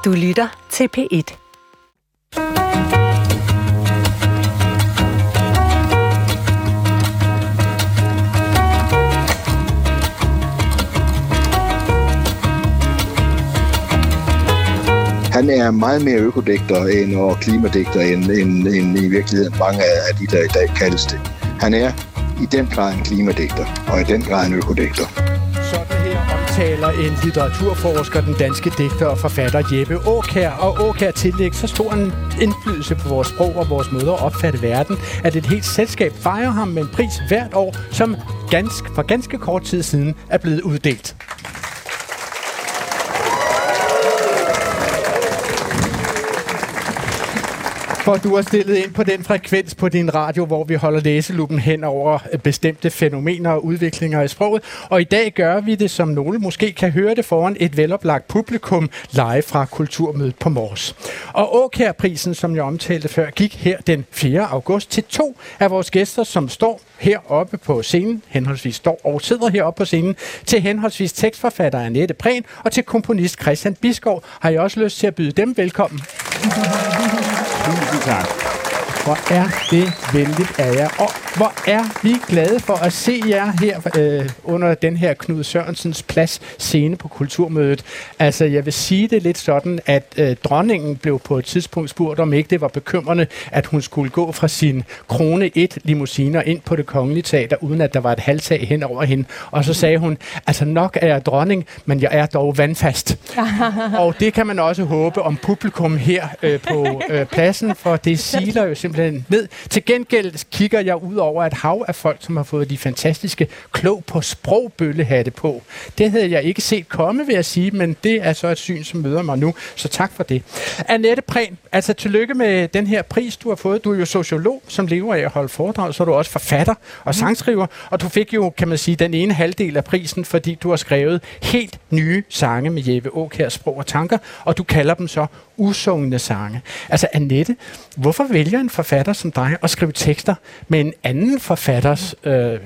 Du lytter til P1. Han er meget mere økodigter og klimadigter end i virkeligheden mange af de, der i dag kaldes det. Han er i den grad en klimadigter, og i den grad en økodigter. Sådan her omtaler en litteraturforsker, den danske digter og forfatter Jeppe Aakjær. Og Aakjær tillægger så stor en indflydelse på vores sprog og vores måde at opfatte verden, at et helt selskab fejrer ham med en pris hvert år, som for ganske kort tid siden er blevet uddelt. For du har stillet ind på den frekvens på din radio, hvor vi holder læseluppen hen over bestemte fænomener og udviklinger i sproget. Og i dag gør vi det, som nogle måske kan høre det, foran et veloplagt publikum live fra Kulturmødet på Mors. Og Aakjær-prisen, som jeg omtalte før, gik her den 4. august til 2 af vores gæster, som står heroppe på scenen, henholdsvis står og sidder heroppe på scenen, til henholdsvis tekstforfatter Annette Prehn og til komponist Christian Bisgaard. Har jeg også lyst til at byde dem velkommen? Tusind tak. Hvor er det venligt af jer, og hvor er vi glade for at se jer her under den her Knud Sørensens plads scene på Kulturmødet. Altså, jeg vil sige det lidt sådan, at dronningen blev på et tidspunkt spurgt, om ikke det var bekymrende, at hun skulle gå fra sin Krone 1 limousiner ind på Det Kongelige Teater, uden at der var et halvtag hen over hende. Og så sagde hun, altså nok er jeg dronning, men jeg er dog vandfast. Og det kan man også håbe om publikum her på pladsen, for det siler jo simpelthen ned. Til gengæld kigger jeg ud over et hav af folk, som har fået de fantastiske klog på sprogbøllehatte på. Det havde jeg ikke set komme, vil jeg sige, men det er så et syn, som møder mig nu. Så tak for det. Annette Prehn, altså tillykke med den her pris, du har fået. Du er jo sociolog, som lever af at holde foredrag, så er du også forfatter og sangskriver, og du fik jo, kan man sige, den ene halvdel af prisen, fordi du har skrevet helt nye sange med Jeppe Aakjærs sprog og tanker, og du kalder dem så usungne sange. Altså Annette, hvorfor vælger en forfatter som dig at skrive tekster med en anden forfatters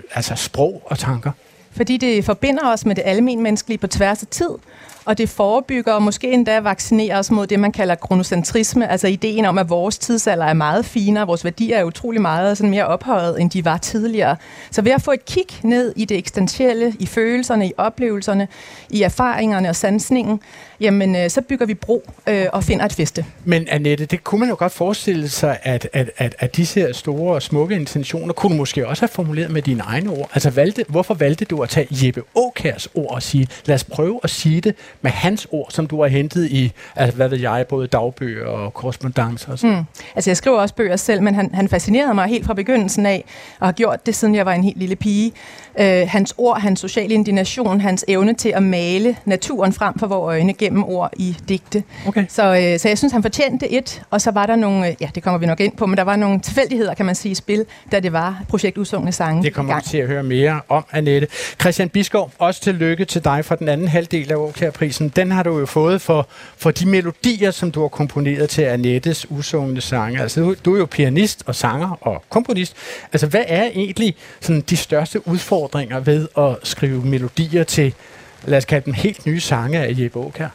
sprog og tanker? Fordi det forbinder os med det almenmenneskelige på tværs af tid, og det forebygger og måske endda vaccinerer os mod det, man kalder kronocentrisme, altså ideen om, at vores tidsalder er meget finere, vores værdier er utrolig meget sådan mere ophøjet, end de var tidligere. Så ved at få et kig ned i det eksistentielle, i følelserne, i oplevelserne, i erfaringerne og sansningen, jamen så bygger vi bro og finder et fæste. Men Annette, det kunne man jo godt forestille sig, at disse her store og smukke intentioner kunne du måske også have formuleret med dine egne ord. Altså hvorfor valgte du at tage Jeppe Aakjærs ord og sige, lad os prøve at sige det med hans ord, som du har hentet i, altså hvad ved jeg, både dagbøger og korrespondancer og sådan. Altså jeg skriver også bøger selv, men han fascinerede mig helt fra begyndelsen af, og har gjort det, siden jeg var en helt lille pige. Hans ord, hans sociale indignation, hans evne til at male naturen frem for vores øjne gennem ord i digte. Okay. Så jeg synes, han fortjente et, og så var der nogle, det kommer vi nok ind på, men der var nogle tilfældigheder, kan man sige, i spil, da det var projekt Usungne Sange. Det kommer vi til at høre mere om, Annette. Christian Bisgaard, også tillykke til dig for den anden halvdel af Aakjærprisen. Den har du jo fået for de melodier, som du har komponeret til Annettes usungne sange. Altså, du er jo pianist og sanger og komponist. Altså, hvad er egentlig sådan de største udfordringer ved at skrive melodier til, lad os kalde dem, helt nye sange af Jeppe Aakjær?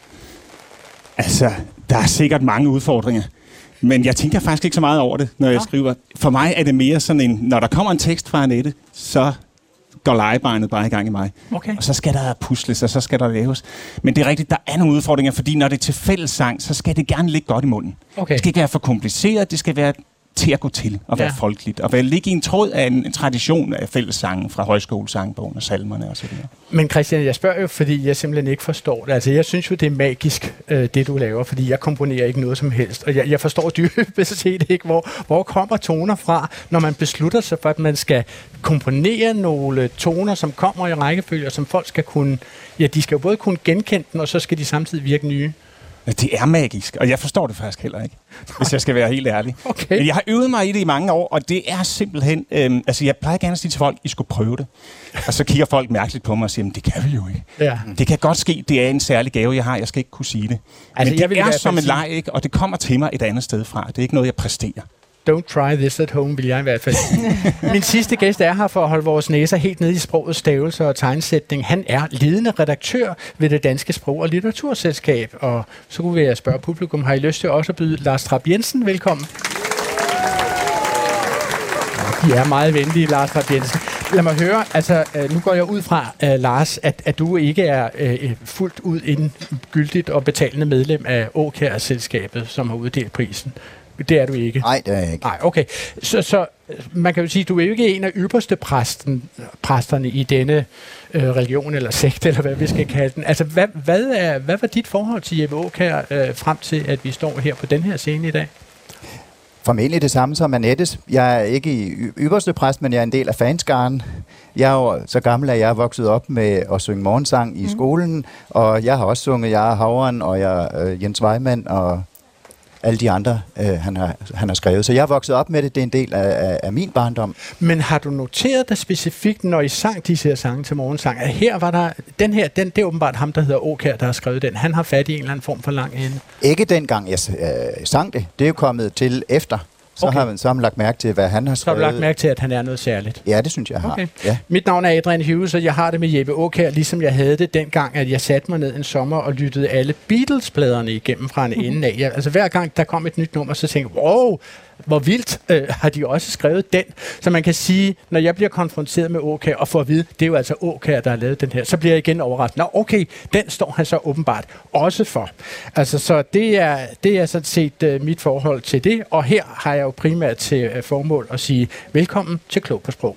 Altså, der er sikkert mange udfordringer, men jeg tænker faktisk ikke så meget over det, når jeg skriver. For mig er det mere sådan en, når der kommer en tekst fra Annette, så går legebarnet bare i gang i mig. Okay. Og så skal der pusles, og så skal der laves. Men det er rigtigt, der er nogle udfordringer, fordi når det er til fællessang, så skal det gerne ligge godt i munden. Okay. Det skal ikke være for kompliceret, det skal være til at gå til og være folkeligt. Og ligge i en tråd af en tradition af fællessangen fra højskolesangbogen og salmerne og sådan noget. Men Christian, jeg spørger jo, fordi jeg simpelthen ikke forstår det. Altså, jeg synes jo, det er magisk, det du laver, fordi jeg komponerer ikke noget som helst. Og jeg forstår dybest set ikke, hvor kommer toner fra, når man beslutter sig for, at man skal komponere nogle toner, som kommer i rækkefølge, som folk skal kunne, de skal jo både kunne genkende den, og så skal de samtidig virke nye. Det er magisk, og jeg forstår det faktisk heller ikke, hvis jeg skal være helt ærlig. Okay. Men jeg har øvet mig i det i mange år, og det er simpelthen... jeg plejer gerne at sige til folk, I skulle prøve det. Og så kigger folk mærkeligt på mig og siger, det kan vi jo ikke. Ja. Det kan godt ske, det er en særlig gave, jeg har. Jeg skal ikke kunne sige det. Altså, men det er som en leg, ikke? Og det kommer til mig et andet sted fra. Det er ikke noget, jeg præsterer. Don't try this at home, vil jeg i hvert fald sige. Min sidste gæst er her for at holde vores næser helt nede i sprogets stavelser og tegnsætning. Han er ledende redaktør ved det Danske Sprog- og Litteraturselskab. Og så kunne jeg spørge publikum, har I lyst til også at byde Lars Trapp Jensen velkommen? De er meget venlige, Lars Trapp Jensen. Lad mig høre, altså nu går jeg ud fra, Lars, at du ikke er fuldt ud indgyldigt og betalende medlem af Aakjær-selskabet, som har uddelt prisen. Det er du ikke? Nej, det er jeg ikke. Nej, okay. Så man kan jo sige, at du er jo ikke en af ypperste præsterne i denne religion eller sekt, eller hvad vi skal kalde den. Altså, hvad var dit forhold til Jeppe Aakjær frem til, at vi står her på den her scene i dag? Formentlig det samme som Annettes. Jeg er ikke i ypperste præst, men jeg er en del af fanskaren. Jeg er jo så gammel, at jeg er vokset op med at synge morgensang i skolen, og jeg har også sunget Jeg er Havren, og jeg er Jens Weimann, og alle de andre, han har skrevet. Så jeg er vokset op med det. Det er en del af min barndom. Men har du noteret dig specifikt, når I sang disse her sange til morgensang, at her var der, det er åbenbart ham, der hedder Aakjær, der har skrevet den. Han har fat i en eller anden form for lang ende. Ikke dengang jeg sang det. Det er jo kommet til efter. Så har man lagt mærke til, hvad han har skrevet. Så har du lagt mærke til, at han er noget særligt? Ja, det synes jeg har. Okay. Ja. Mit navn er Adrian Hughes, og jeg har det med Jeppe Aakjær, ligesom jeg havde det dengang, at jeg satte mig ned en sommer og lyttede alle Beatles-pladerne igennem fra en ende af. Altså hver gang der kom et nyt nummer, så tænkte jeg, wow, hvor vildt har de også skrevet den. Så man kan sige, når jeg bliver konfronteret med Aakjær og får at vide, det er jo altså Aakjær, der har lavet den her, så bliver jeg igen overrasket. Nå, okay, den står han så åbenbart også for. Altså, så det er sådan set mit forhold til det, og her har jeg jo primært til formål at sige velkommen til Klog på Sprog.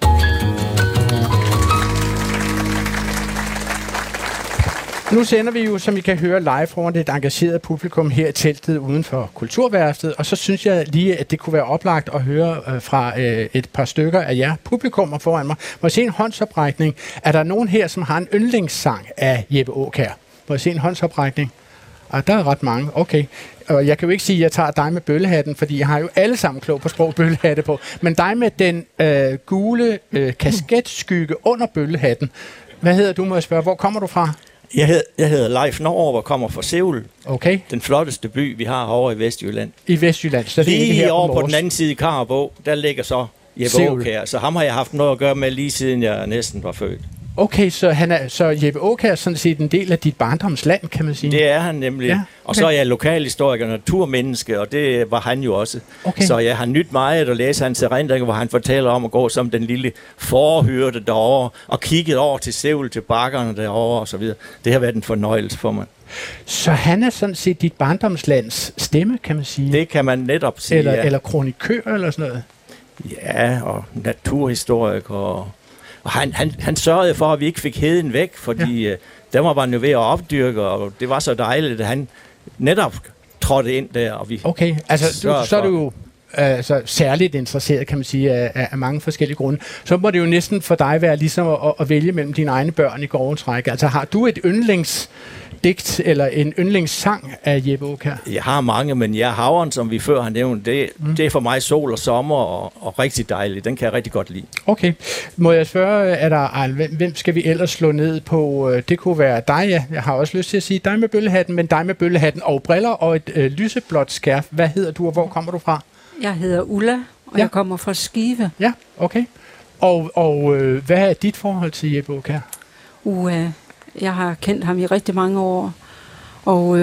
Nu sender vi jo, som I kan høre, live foran et engageret publikum her i teltet uden for Kulturværftet, og så synes jeg lige, at det kunne være oplagt at høre fra et par stykker af jer publikummer foran mig. Må jeg se en håndsoprækning? Er der nogen her, som har en yndlingssang af Jeppe Aakjær? Må jeg se en håndsoprækning? Der er ret mange. Okay. Og jeg kan jo ikke sige, at jeg tager dig med bøllehatten, fordi jeg har jo alle sammen Klog på Sprog bøllehatte på. Men dig med den gule kasketskygge under bøllehatten. Hvad hedder du, må jeg spørge? Hvor kommer du fra? Jeg hedder Leif Norge og kommer fra Sevel. Okay. Den flotteste by, vi har herovre i Vestjylland. I Vestjylland. Så lige det er her over på den anden side i Karrebog, der ligger så Jeppe Aakjær. Så ham har jeg haft noget at gøre med lige siden jeg næsten var født. Okay, så Jeppe Aakjær er sådan set en del af dit barndomsland, kan man sige? Det er han nemlig. Ja, okay. Og så er jeg lokalhistoriker og naturmenneske, og det var han jo også. Okay. Så jeg har nyt meget at læse hans erindringer, hvor han fortæller om at gå som den lille forhyrte derovre, og kigget over til Sevel, til bakkerne derovre og så videre. Det har været en fornøjelse for mig. Så han er sådan set dit barndomslands stemme, kan man sige? Det kan man netop sige, eller kronikør eller sådan noget? Ja, og naturhistoriker og han sørgede for, at vi ikke fik heden væk, fordi der var man jo ved at opdyrke, og det var så dejligt, at han netop trådte ind der. Og vi okay, altså så er du jo særligt interesseret, kan man sige, af mange forskellige grunde. Så må det jo næsten for dig være ligesom at vælge mellem dine egne børn i grove træk. Altså har du et yndlingsdigt eller en yndlingssang af Jeppe Aakjær? Jeg har mange, men Jeg er Havren, som vi før har nævnt, det er for mig sol og sommer og rigtig dejligt. Den kan jeg rigtig godt lide. Okay. Må jeg spørge, hvem skal vi ellers slå ned på? Det kunne være dig, ja. Jeg har også lyst til at sige dig med bøllehatten, men dig med bøllehatten og briller og et lyseblåt skærf. Hvad hedder du, og hvor kommer du fra? Jeg hedder Ulla, og jeg kommer fra Skive. Ja, okay. Og hvad er dit forhold til Jeppe Aakjær? Jeg har kendt ham i rigtig mange år, og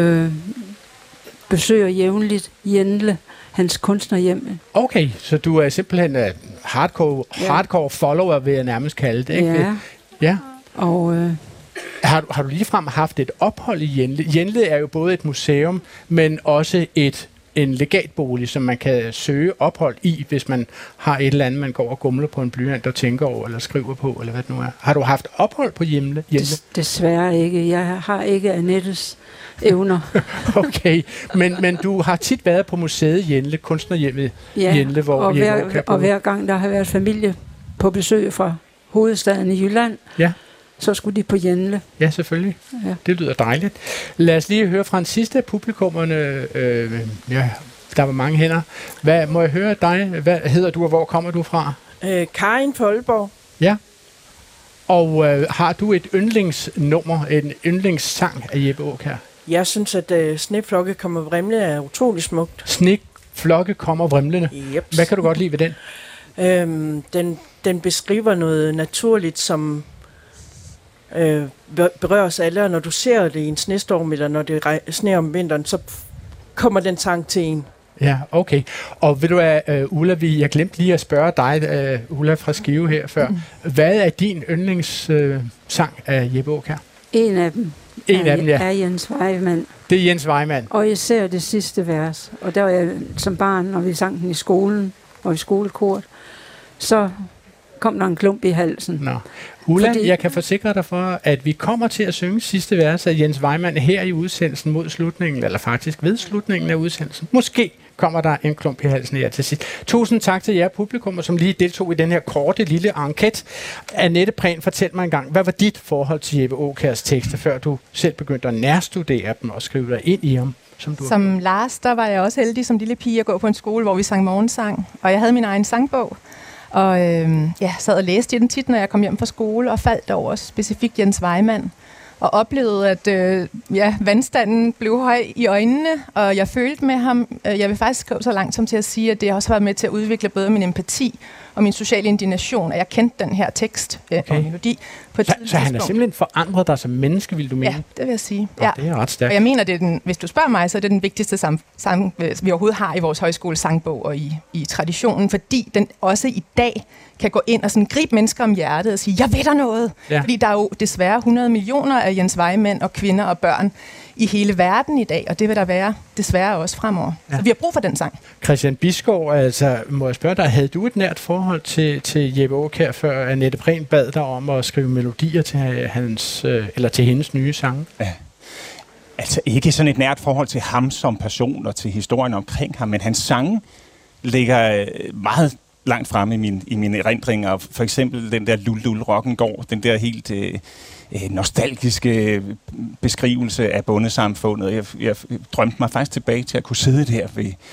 besøger jævnligt Jenle, hans kunstnerhjem. Okay, så du er simpelthen hardcore follower, vil jeg nærmest kalde det, ikke? Ja. Ja. Og har du ligefrem haft et ophold i Jenle? Jenle er jo både et museum, men også en legatbolig, som man kan søge ophold i, hvis man har et eller andet, man går og gumler på en blyant og tænker over, eller skriver på, eller hvad det nu er. Har du haft ophold på Jenle? Desværre ikke. Jeg har ikke Annettes evner. Okay, men du har tit været på museet Jenle, kunstnerhjemmet Jenle, hvor og hver gang der har været familie på besøg fra hovedstaden i Jylland, så skulle de på Jenle. Ja, selvfølgelig. Ja. Det lyder dejligt. Lad os lige høre fra en sidste af publikummerne. Der var mange hænder. Hvad må jeg høre dig? Hvad hedder du, og hvor kommer du fra? Karin Folborg. Ja. Og har du et yndlingsnummer, en yndlingssang af Jeppe Aakjær? Jeg synes, at Sneflokke kommer vrimle er utrolig smukt. Flokke kommer vrimlende. Yep. Hvad kan du godt lide ved den? Den beskriver noget naturligt, som berører os alle, og når du ser det i en snestorm, eller når det sner om vinteren, så kommer den sang til en. Ja, okay. Og ved du hvad, Ulla, jeg glemte lige at spørge dig, Ulla fra Skive her før. Hvad er din yndlingssang af Jeppe Aakjær? En af dem. Er Jens Vejmand. Det er Jens Vejmand. Og især det sidste vers. Og der var jeg som barn, når vi sang den i skolen, og i skolekort, så kom der en klump i halsen. Nå. Ulla, jeg kan forsikre dig for, at vi kommer til at synge sidste vers af Jens Vejmand her i udsendelsen mod slutningen, eller faktisk ved slutningen af udsendelsen. Måske kommer der en klump i halsen her til sidst. Tusind tak til jer publikum, som lige deltog i den her korte lille enquete. Annette Prehn, fortæl mig engang, hvad var dit forhold til Jeppe Aakjærs tekster, før du selv begyndte at nærstudere dem og skrive dig ind i dem? Som Lars, der var jeg også heldig som lille pige at gå på en skole, hvor vi sang morgensang, og jeg havde min egen sangbog. Og sad og læste i den tit, når jeg kom hjem fra skole, og faldt over specifikt Jens Vejmand. Og oplevede, at vandstanden blev høj i øjnene, og jeg følte med ham. Jeg vil faktisk skrive så langt som til at sige, at det også har været med til at udvikle både min empati og min sociale indignation, at jeg kendte den her tekst og melodi på et tidspunkt. Så han er simpelthen forandret dig som menneske, vil du mene? Ja, det vil jeg sige. Ja. Det er ret stærkt. Og jeg mener, det er hvis du spørger mig, så er det den vigtigste sang, vi overhovedet har i vores højskolesangbog og i traditionen, fordi den også i dag kan gå ind og sådan gribe mennesker om hjertet og sige, jeg ved der noget. Ja. Fordi der er jo desværre 100 millioner af Jens Vejmænd og kvinder og børn i hele verden i dag, og det vil der være desværre også fremover. Ja. Så vi har brug for den sang. Christian Bisgaard, altså må jeg spørge dig, havde du et nært forhold til Jeppe Aakjær, før Annette Prehn bad dig om at skrive melodier til hendes nye sange? Ja. Altså ikke sådan et nært forhold til ham som person og til historien omkring ham, men hans sange ligger meget langt fremme i mine erindringer. For eksempel den der Lul Lul Rockengård, den der helt nostalgiske beskrivelse af bondesamfundet. Jeg drømte mig faktisk tilbage til at kunne sidde der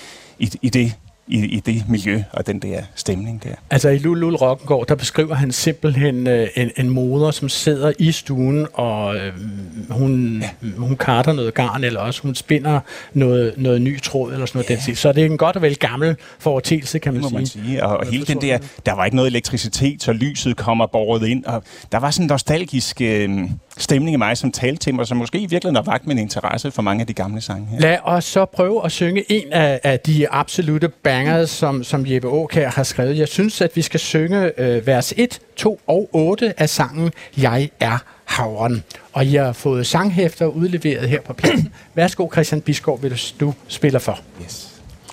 i det miljø og den der stemning der. Altså i Lul Lul Rockengård, der beskriver han simpelthen en moder, som sidder i stuen, og hun karter noget garn, eller også hun spinder noget ny tråd, eller sådan noget. Så det er en godt og vel gammel foretagelse, kan man sige. Og hele den der var ikke noget elektricitet, så lyset kommer båret ind, og der var sådan en nostalgisk stemning i mig, som talte til mig, som måske i virkeligheden har vakt min interesse for mange af de gamle sange her. Lad os så prøve at synge en af de absolutte bangers, som Jeppe Aakjær har skrevet. Jeg synes, at vi skal synge vers 1, 2 og 8 af sangen Jeg er havren. Og I har fået sanghæfter udleveret her på pladsen. Værsgo, Christian Bisgaard, hvis du spiller for. Yes.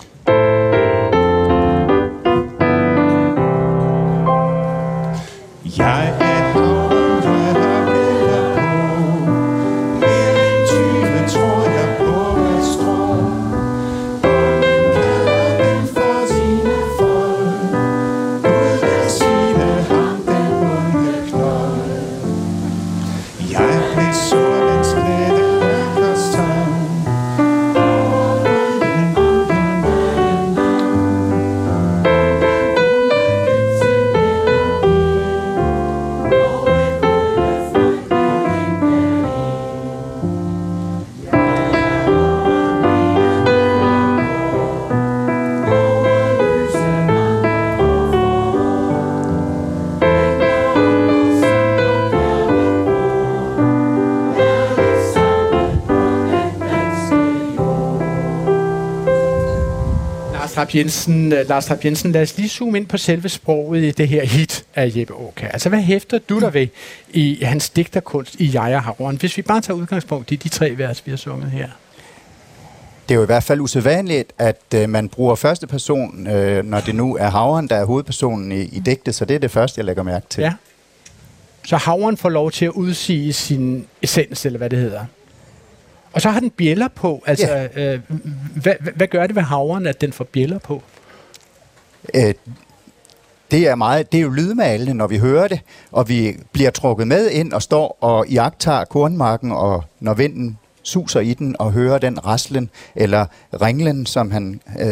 Jeg er Lars Trapp Jensen, lad os lige zoome ind på selve sproget i det her hit af Jeppe Aakjær. Altså, hvad hæfter du der ved i hans digterkunst i Jeg er havren? Hvis vi bare tager udgangspunkt i de 3 vers, vi har sunget her. Det er jo i hvert fald usædvanligt, at man bruger første person, når det nu er havren, der er hovedpersonen i digtet, så det er det første, jeg lægger mærke til. Ja. Så havren får lov til at udsige sin essens, eller hvad det hedder. Og så har den bjælder på. Altså, ja. Hvad gør det ved havren, at den får bjælder på? Det er jo lydmalende, når vi hører det, og vi bliver trukket med ind og står og iagttager kornmarken, og når vinden suser i den og hører den raslen eller ringlen, som han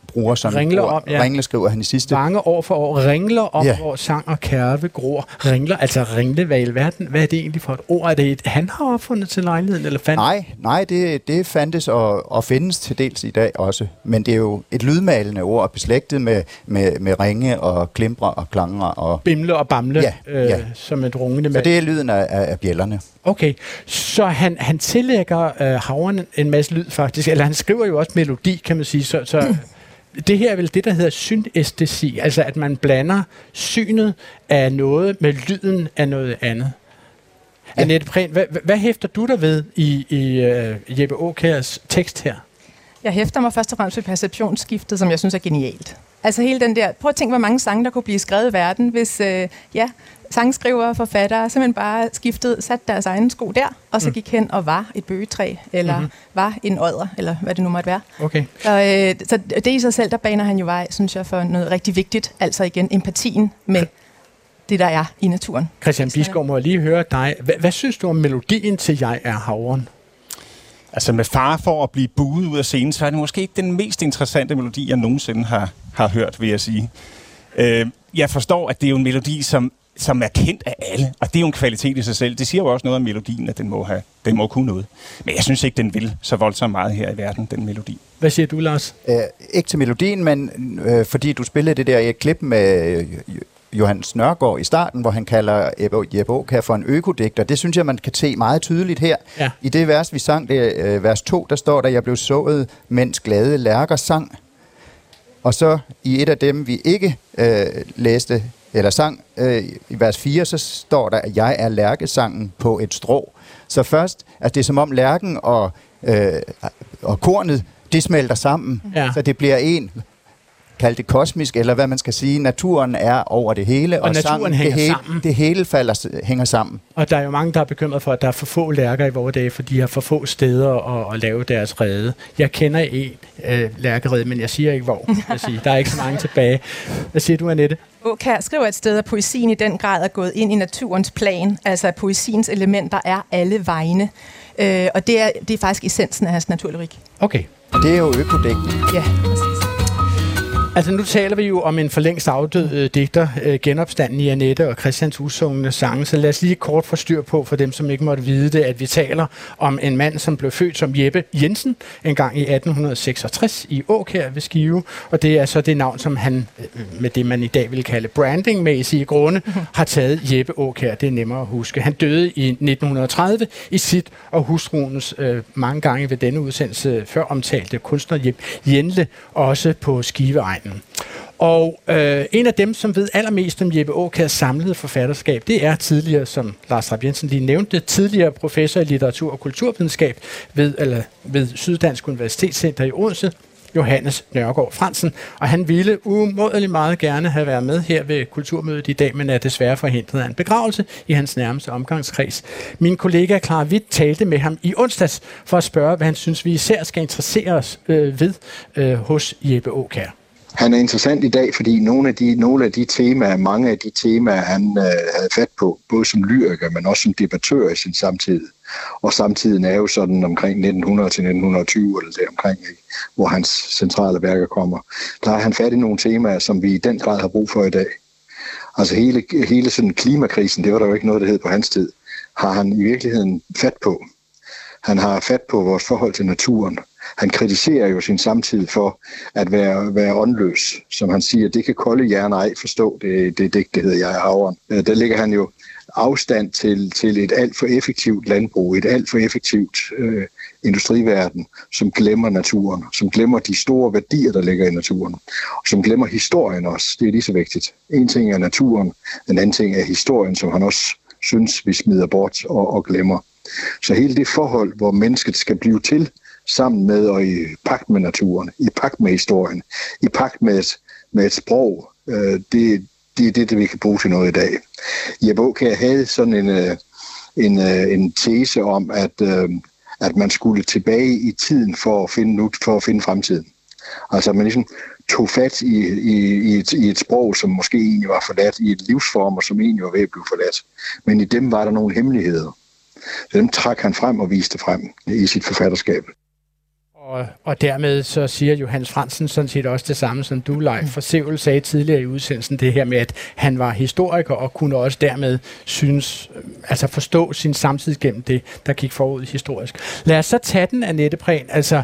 bruger som Ringler ord. om, ja. Ringle skriver han i sidste. Mange år for år. Ringler om, hvor sang og kærve gror. Ringler, altså ringle, hvad er det egentlig for et ord? Er det et, han har opfundet til lejligheden? Eller Nej, det fandtes og findes til dels i dag også. Men det er jo et lydmalende ord, beslægtet med ringe og klimbre og klanger. Og bimle og bamle, som et rungende. Så det er lyden af bjællerne. Okay, så han tillægger Havren en masse lyd faktisk, eller han skriver jo også melodi, kan man sige, så det her er vel det, der hedder synæstesi, altså at man blander synet af noget med lyden af noget andet. Ja. Annette Prehn, hvad hæfter du der ved i Jeppe Aakjærs tekst her? Jeg hæfter mig først og fremmest ved perceptionsskiftet, som jeg synes er genialt. Altså hele den der, prøv at tænke, hvor mange sange, der kunne blive skrevet i verden, hvis sangskrivere og forfattere simpelthen bare satte deres egen sko der, og så gik hen og var et bøgetræ, eller var en odder, eller hvad det nu måtte være. Okay. Så det i sig selv, der baner han jo vej, synes jeg, for noget rigtig vigtigt. Altså igen, empatien med det, der er i naturen. Christian Bisgaard, må jeg lige høre dig. Hvad synes du om melodien til Jeg er Havren? Altså med fare for at blive buet ud af scenen, så er det måske ikke den mest interessante melodi, jeg nogensinde har hørt, vil jeg sige. Jeg forstår, at det er jo en melodi, som er kendt af alle, og det er jo en kvalitet i sig selv. Det siger jo også noget om melodien, at den må kunne noget. Men jeg synes ikke, den vil så voldsomt meget her i verden, den melodi. Hvad siger du, Lars? Ikke til melodien, men fordi du spillede det der i et klip med Johannes Nørgaard i starten, hvor han kalder Jeppe Aakjær for en økodigter. Det synes jeg, man kan se meget tydeligt her. Ja. I det vers, vi sang, det vers 2, der står der, jeg blev sået, mens glade lærker sang. Og så i et af dem, vi ikke læste eller sang, i vers 4, så står der, at jeg er lærkesangen på et strå. Så først, at det er som om lærken og kornet, det smelter sammen, så det bliver en, kaldt det kosmisk, eller hvad man skal sige. Naturen er over det hele, og naturen hænger sammen. Det hele hænger sammen. Og der er jo mange, der er bekymret for, at der er for få lærker i vores dage, for de har for få steder at lave deres rede. Jeg kender en lærkerede, men jeg siger ikke hvor. Der er ikke så mange tilbage. Hvad siger du, Annette? Aakjær skriver et sted, at poesien i den grad er gået ind i naturens plan, altså at poesiens elementer er alle vegne. Og det er faktisk essensen af hans naturlyrik. Okay. Det er jo økodigten. Ja, præcis. Altså nu taler vi jo om en for længst afdød digter, genopstanden i Annette og Christians usungne sange, så lad os lige kort få styr på, for dem som ikke måtte vide det, at vi taler om en mand, som blev født som Jeppe Jensen en gang i 1866 i Aakjær ved Skive, og det er så det navn, som han med det, man i dag vil kalde brandingmæssige grunde, har taget Jeppe Aakjær. Det er nemmere at huske. Han døde i 1930 i sit og hustruens mange gange ved denne udsendelse før omtalte kunstner Jeppe Jenle, også på Skiveegnen. Og en af dem, som ved allermest om Jeppe Aakjærs samlede forfatterskab, det er tidligere, som Lars Rapp Jensen lige nævnte, tidligere professor i litteratur og kulturvidenskab ved Syddansk Universitetscenter i Odense, Johannes Nørgaard Fransen, og han ville umådeligt meget gerne have været med her ved Kulturmødet i dag, men er desværre forhindret af en begravelse i hans nærmeste omgangskreds. Min kollega Clara Witt talte med ham i onsdags for at spørge, hvad han synes, vi især skal interessere os ved hos Jeppe Aakjær. Han er interessant i dag, fordi mange af de temaer, han havde fat på, både som lyriker, men også som debattør i sin samtid. Og samtiden er jo sådan omkring 1900 til 1920, eller det omkring, ikke? Hvor hans centrale værker kommer. Der har han fat i nogle temaer, som vi i den grad har brug for i dag. Altså hele sådan klimakrisen, det var der jo ikke noget, der hed på hans tid, har han i virkeligheden fat på. Han har fat på vores forhold til naturen. Han kritiserer jo sin samtid for at være åndløs. Som han siger, det kan kolde hjerner ej forstå, det digt, det hedder Jeg er Havren. Der ligger han jo afstand til et alt for effektivt landbrug, et alt for effektivt industriverden, som glemmer naturen, som glemmer de store værdier, der ligger i naturen, og som glemmer historien også. Det er lige så vigtigt. En ting er naturen, en anden ting er historien, som han også synes, vi smider bort og glemmer. Så hele det forhold, hvor mennesket skal blive til, sammen med og i pagt med naturen, i pagt med historien, i pagt med et sprog, det er det, vi kan bruge til noget i dag. Jeppe Aakjær havde sådan en tese om, at man skulle tilbage i tiden for at finde fremtiden. Altså man ligesom tog fat i et sprog, som måske egentlig var forladt, i et livsformer, som egentlig var ved at blive forladt. Men i dem var der nogle hemmeligheder. Så dem trak han frem og viste frem i sit forfatterskab. Og dermed så siger Johannes Fransen sådan set også det samme, som du, Leif Forsævel, sagde tidligere i udsendelsen, det her med, at han var historiker og kunne også dermed forstå sin samtid gennem det, der gik forud historisk. Lad os så tage den, Annette Prehn. Altså,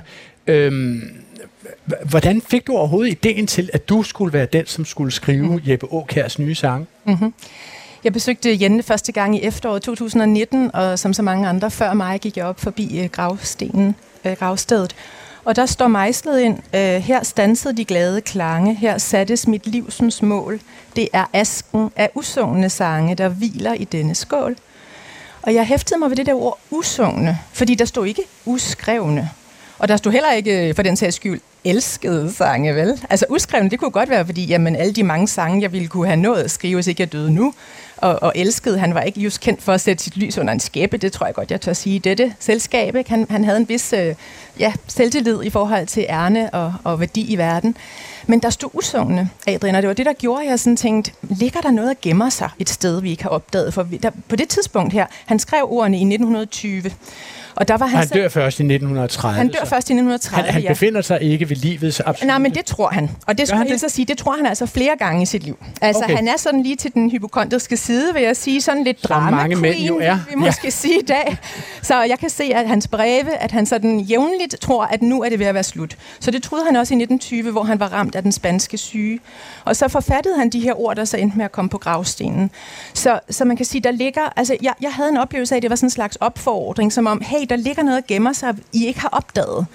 hvordan fik du overhovedet ideen til, at du skulle være den, som skulle skrive Jeppe Aakjærs nye sange? Mm-hmm. Jeg besøgte Jenne første gang i efteråret 2019, og som så mange andre før mig gik jeg op forbi gravstedet. Og der står mejslet ind, her stansede de glade klange, her sattes mit livsens mål. Det er asken af usungne sange, der hviler i denne skål. Og jeg hæftede mig ved det der ord usungne, fordi der stod ikke uskrevne. Og der stod heller ikke, for den sags skyld, elskede sange, vel? Altså uskrevne, det kunne godt være, fordi jamen, alle de mange sange, jeg ville kunne have nået at skrive, hvis ikke jeg døde nu. Og elskede, han var ikke just kendt for at sætte sit lys under en skæppe, det tror jeg godt, jeg tør sige. Dette selskab, han havde en vis selvtillid i forhold til ærne og værdi i verden. Men der stod usungne, Adrian, og det var det, der gjorde, at jeg sådan tænkte, ligger der noget, der gemmer sig et sted, vi ikke har opdaget? For på det tidspunkt her, han skrev ordene i 1920. Og der var han dør først i 1930. Han dør først i 1930, Han befinder sig ikke ved livets absolut. Nej, men det tror han. Og det skulle jeg så sige, det tror han altså flere gange i sit liv. Altså, han er sådan lige til den hypokondriske side, vil jeg sige, sådan lidt drama queen, vi måske sige i dag. Så jeg kan se, at hans breve, at han sådan jævnligt tror, at nu er det ved at være slut. Så det troede han også i 1920, hvor han var ramt af den spanske syge. Og så forfattede han de her ord, der så endte med at komme på gravstenen. Så man kan sige, der ligger, altså jeg havde en oplevelse af, at det var sådan en slags opfordring, som om, hey, der ligger noget, der gemmer sig, I ikke har opdaget.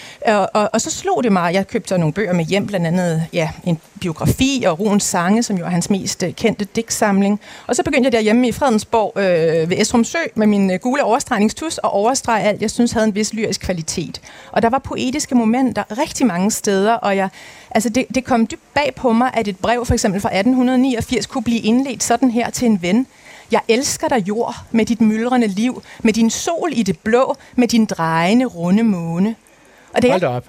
Og så slog det mig, jeg købte så nogle bøger med hjem, blandt andet en biografi og Ruens Sange, som jo er hans mest kendte digtsamling. Og så begyndte jeg derhjemme i Fredensborg ved Esrum Sø med min gule overstregningstus og overstrege alt, jeg synes havde en vis lyrisk kvalitet. Og der var poetiske momenter rigtig mange steder, og det kom dybt bag på mig, at et brev for eksempel fra 1889 kunne blive indledt sådan her til en ven. Jeg elsker dig, jord, med dit myldrende liv, med din sol i det blå, med din drejende, runde måne. Og da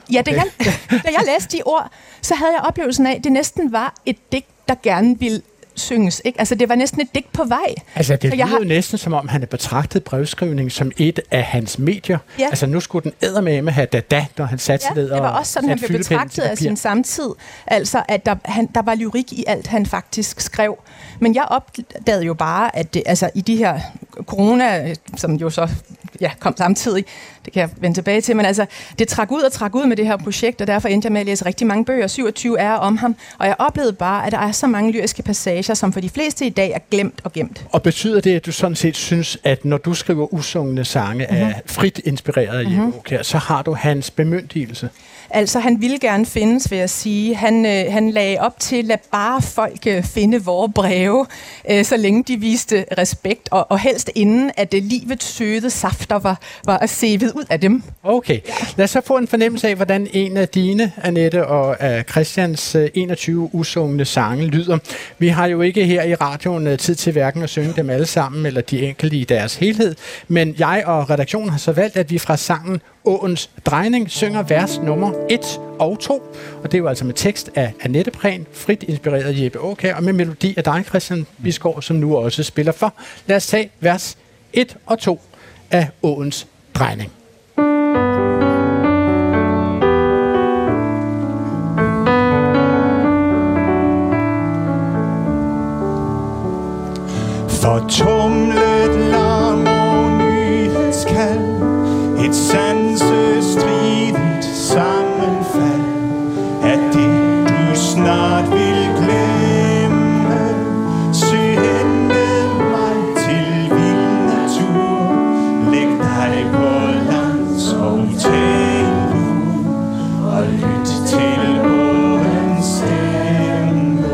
jeg læste de ord, så havde jeg oplevelsen af, at det næsten var et digt, der gerne ville synges. Ikke? Altså, det var næsten et digt på vej. Altså, det lyder jo næsten som om, han har betragtet brevskrivning som et af hans medier. Ja. Altså, nu skulle den eddermame have da, når han satte sig ned og... det var også sådan, han blev betragtet af sin samtid. Altså, at der var lyrik i alt, han faktisk skrev. Men jeg opdagede jo bare, at i de her corona, som jo så kom samtidig, det kan jeg vende tilbage til, men altså, det trak ud med det her projekt, og derfor endte jeg med at læse rigtig mange bøger, 27 er om ham, og jeg oplevede bare, at der er så mange lyriske passager, som for de fleste i dag er glemt og gemt. Og betyder det, at du sådan set synes, at når du skriver usungne sange af frit inspireret af Jeppe Aakjær, så har du hans bemyndigelse? Altså, han ville gerne findes, vil jeg sige. Han lagde op til, lad bare folk finde vores breve, så længe de viste respekt, og helst inden, at livets søde safter var sevet ud af dem. Okay. Lad os så få en fornemmelse af, hvordan en af dine, Annette, og af Christians 21 usungne sange lyder. Vi har jo ikke her i radioen tid til hverken at synge dem alle sammen, eller de enkelte i deres helhed, men jeg og redaktionen har så valgt, at vi fra sangen Åens Drejning synger vers nummer 1 og 2. Og det er jo altså med tekst af Annette Prehn, frit inspireret af Jeppe Aakjær, og med melodi af dig, Christian Bisgaard, som nu også spiller for. Lad os tage vers 1 og 2 af Åens Drejning. Fortumlet larm og nyhedskald, et sansestridigt sammenfald af det, du snart vil glemme. Søg hen med mig til vild natur, læg dig på lands og tag nu, og lyt til åens stemme.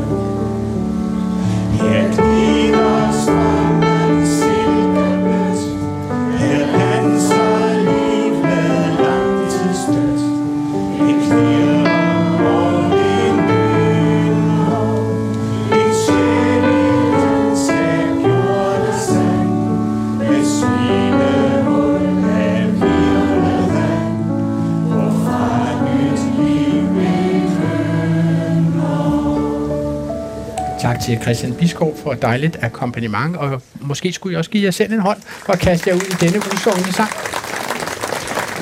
Her glider strømmen silkeblødt, her danser liv med langtidsdød. Det klirrer og det nynner, en sjæl i landskab gjorde sand, med smilehul af virvlet vand, hvorfra nyt liv begynder. Tak til Christian Bisgaard for et dejligt akkompagnement, og måske skulle jeg også give jer selv en hånd for at kaste jer ud i denne usungne sang.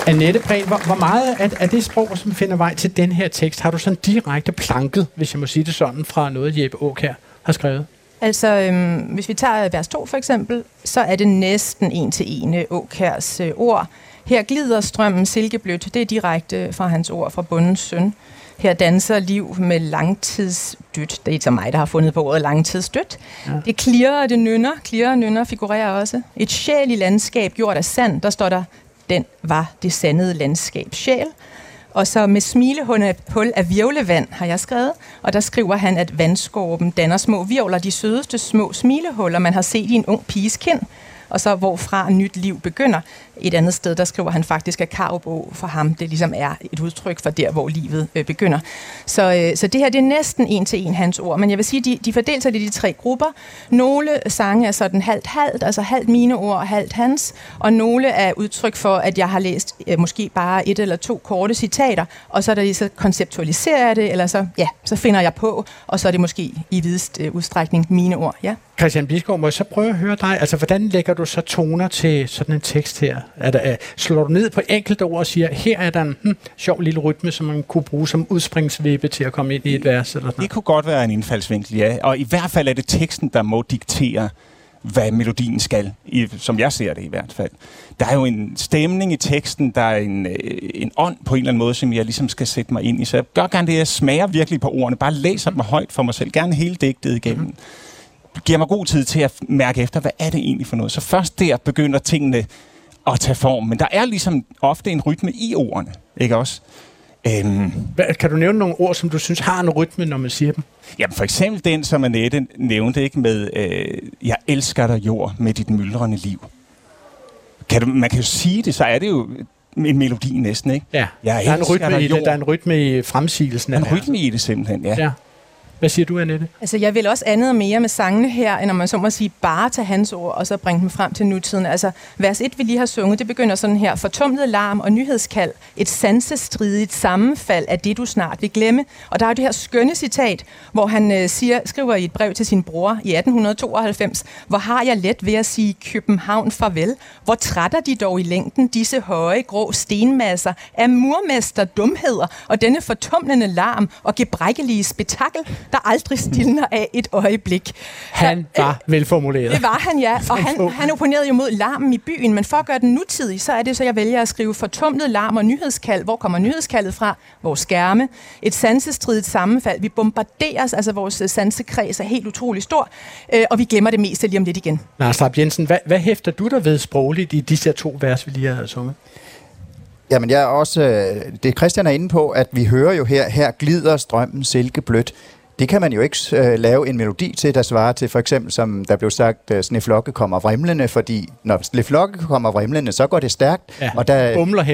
Annette Prehn, hvor meget af det sprog, som finder vej til den her tekst, har du sådan direkte planket, hvis jeg må sige det sådan, fra noget Jeppe Aakjær har skrevet? Altså, hvis vi tager vers 2 for eksempel, så er det næsten en til en Aakjærs ord. Her glider strømmen silkeblødt, det er direkte fra hans ord fra bondens søn. Her danser liv med langtidsdødt. Det er ikke så mig, der har fundet på ordet langtidsdødt. Ja. Det klirrer og det nynner. Klirrer og nynner figurerer også. Et sjæl i landskab gjort af sand, der står der, den var det sandede landskab sjæl. Og så med smilehul af virvlevand har jeg skrevet, og der skriver han, at vandskorpen danner små virvler, de sødeste små smilehuller, man har set i en ung piges kind, og så hvorfra nyt liv begynder. Et andet sted, der skriver han faktisk, at Karup Å for ham, det ligesom er et udtryk for der, hvor livet begynder. Så det her, det er næsten en til en hans ord, men jeg vil sige, de fordeler sig i de 3 grupper. Nogle sange er sådan halvt, altså halvt mine ord og halvt hans, og nogle er udtryk for, at jeg har læst måske bare 1 eller 2 korte citater, og så er der så konceptualiserer jeg det, eller så finder jeg på, og så er det måske i videst udstrækning mine ord, ja. Christian Bisgaard, må jeg så prøve at høre dig? Altså, hvordan lægger du så toner til sådan en tekst her? Slår du ned på enkelte ord og siger, her er der en sjov lille rytme, som man kunne bruge som udspringsvippe til at komme ind i et vers? Eller sådan? Det kunne godt være en indfaldsvinkel, ja. Og i hvert fald er det teksten, der må diktere, hvad melodien skal, som jeg ser det i hvert fald. Der er jo en stemning i teksten, der er en ånd på en eller anden måde, som jeg ligesom skal sætte mig ind i. Så jeg gør gerne det, jeg smager virkelig på ordene. Bare læser dem højt for mig selv. Gerne hele digtet igennem. Giver mig god tid til at mærke efter, hvad er det egentlig for noget. Så først der begynder tingene at tage form. Men der er ligesom ofte en rytme i ordene, ikke også? Kan du nævne nogle ord, som du synes har en rytme, når man siger dem? Jamen for eksempel den, som Annette nævnte, ikke, med jeg elsker dig, jord, med dit myldrende liv. Man kan jo sige det, så er det jo en melodi næsten, ikke? Ja, der er en rytme i det, der er en rytme i fremsigelsen. En rytme i det simpelthen, ja. Hvad siger du, Annette? Altså, jeg vil også andet og mere med sangene her, end når man så må sige bare tage hans ord, og så bringe dem frem til nutiden. Altså, vers 1, vi lige har sunget, det begynder sådan her. Fortumlet larm og nyhedskald. Et sansestridigt sammenfald af det, du snart vil glemme. Og der er jo det her skønne citat, hvor han skriver i et brev til sin bror i 1892, hvor har jeg let ved at sige København farvel. Hvor trætter de dog i længden disse høje, grå stenmasser af murmester dumheder og denne fortumlende larm og gebrækkelige spektakel, der aldrig stilner af et øjeblik. Han var velformuleret. Det var han, ja. Og han opponerede jo mod larmen i byen, men for at gøre den nutidig, så er det så, jeg vælger at skrive fortumlet larm og nyhedskald. Hvor kommer nyhedskaldet fra? Vores skærme. Et sansestridigt sammenfald. Vi bombarderes, altså vores sansekreds er helt utrolig stor, og vi glemmer det meste lige om lidt igen. Lars Strab Jensen, hvad hæfter du der ved sprogligt i disse 2 vers, vi lige har sunget? Jamen jeg er også, det Christian er inde på, at vi hører jo her glider strømmen silkeblødt. Det kan man jo ikke lave en melodi til, der svarer til, for eksempel som der blev sagt, Sneflokke kommer vrimlende, fordi når Sneflokke kommer vrimlende, så går det stærkt, og der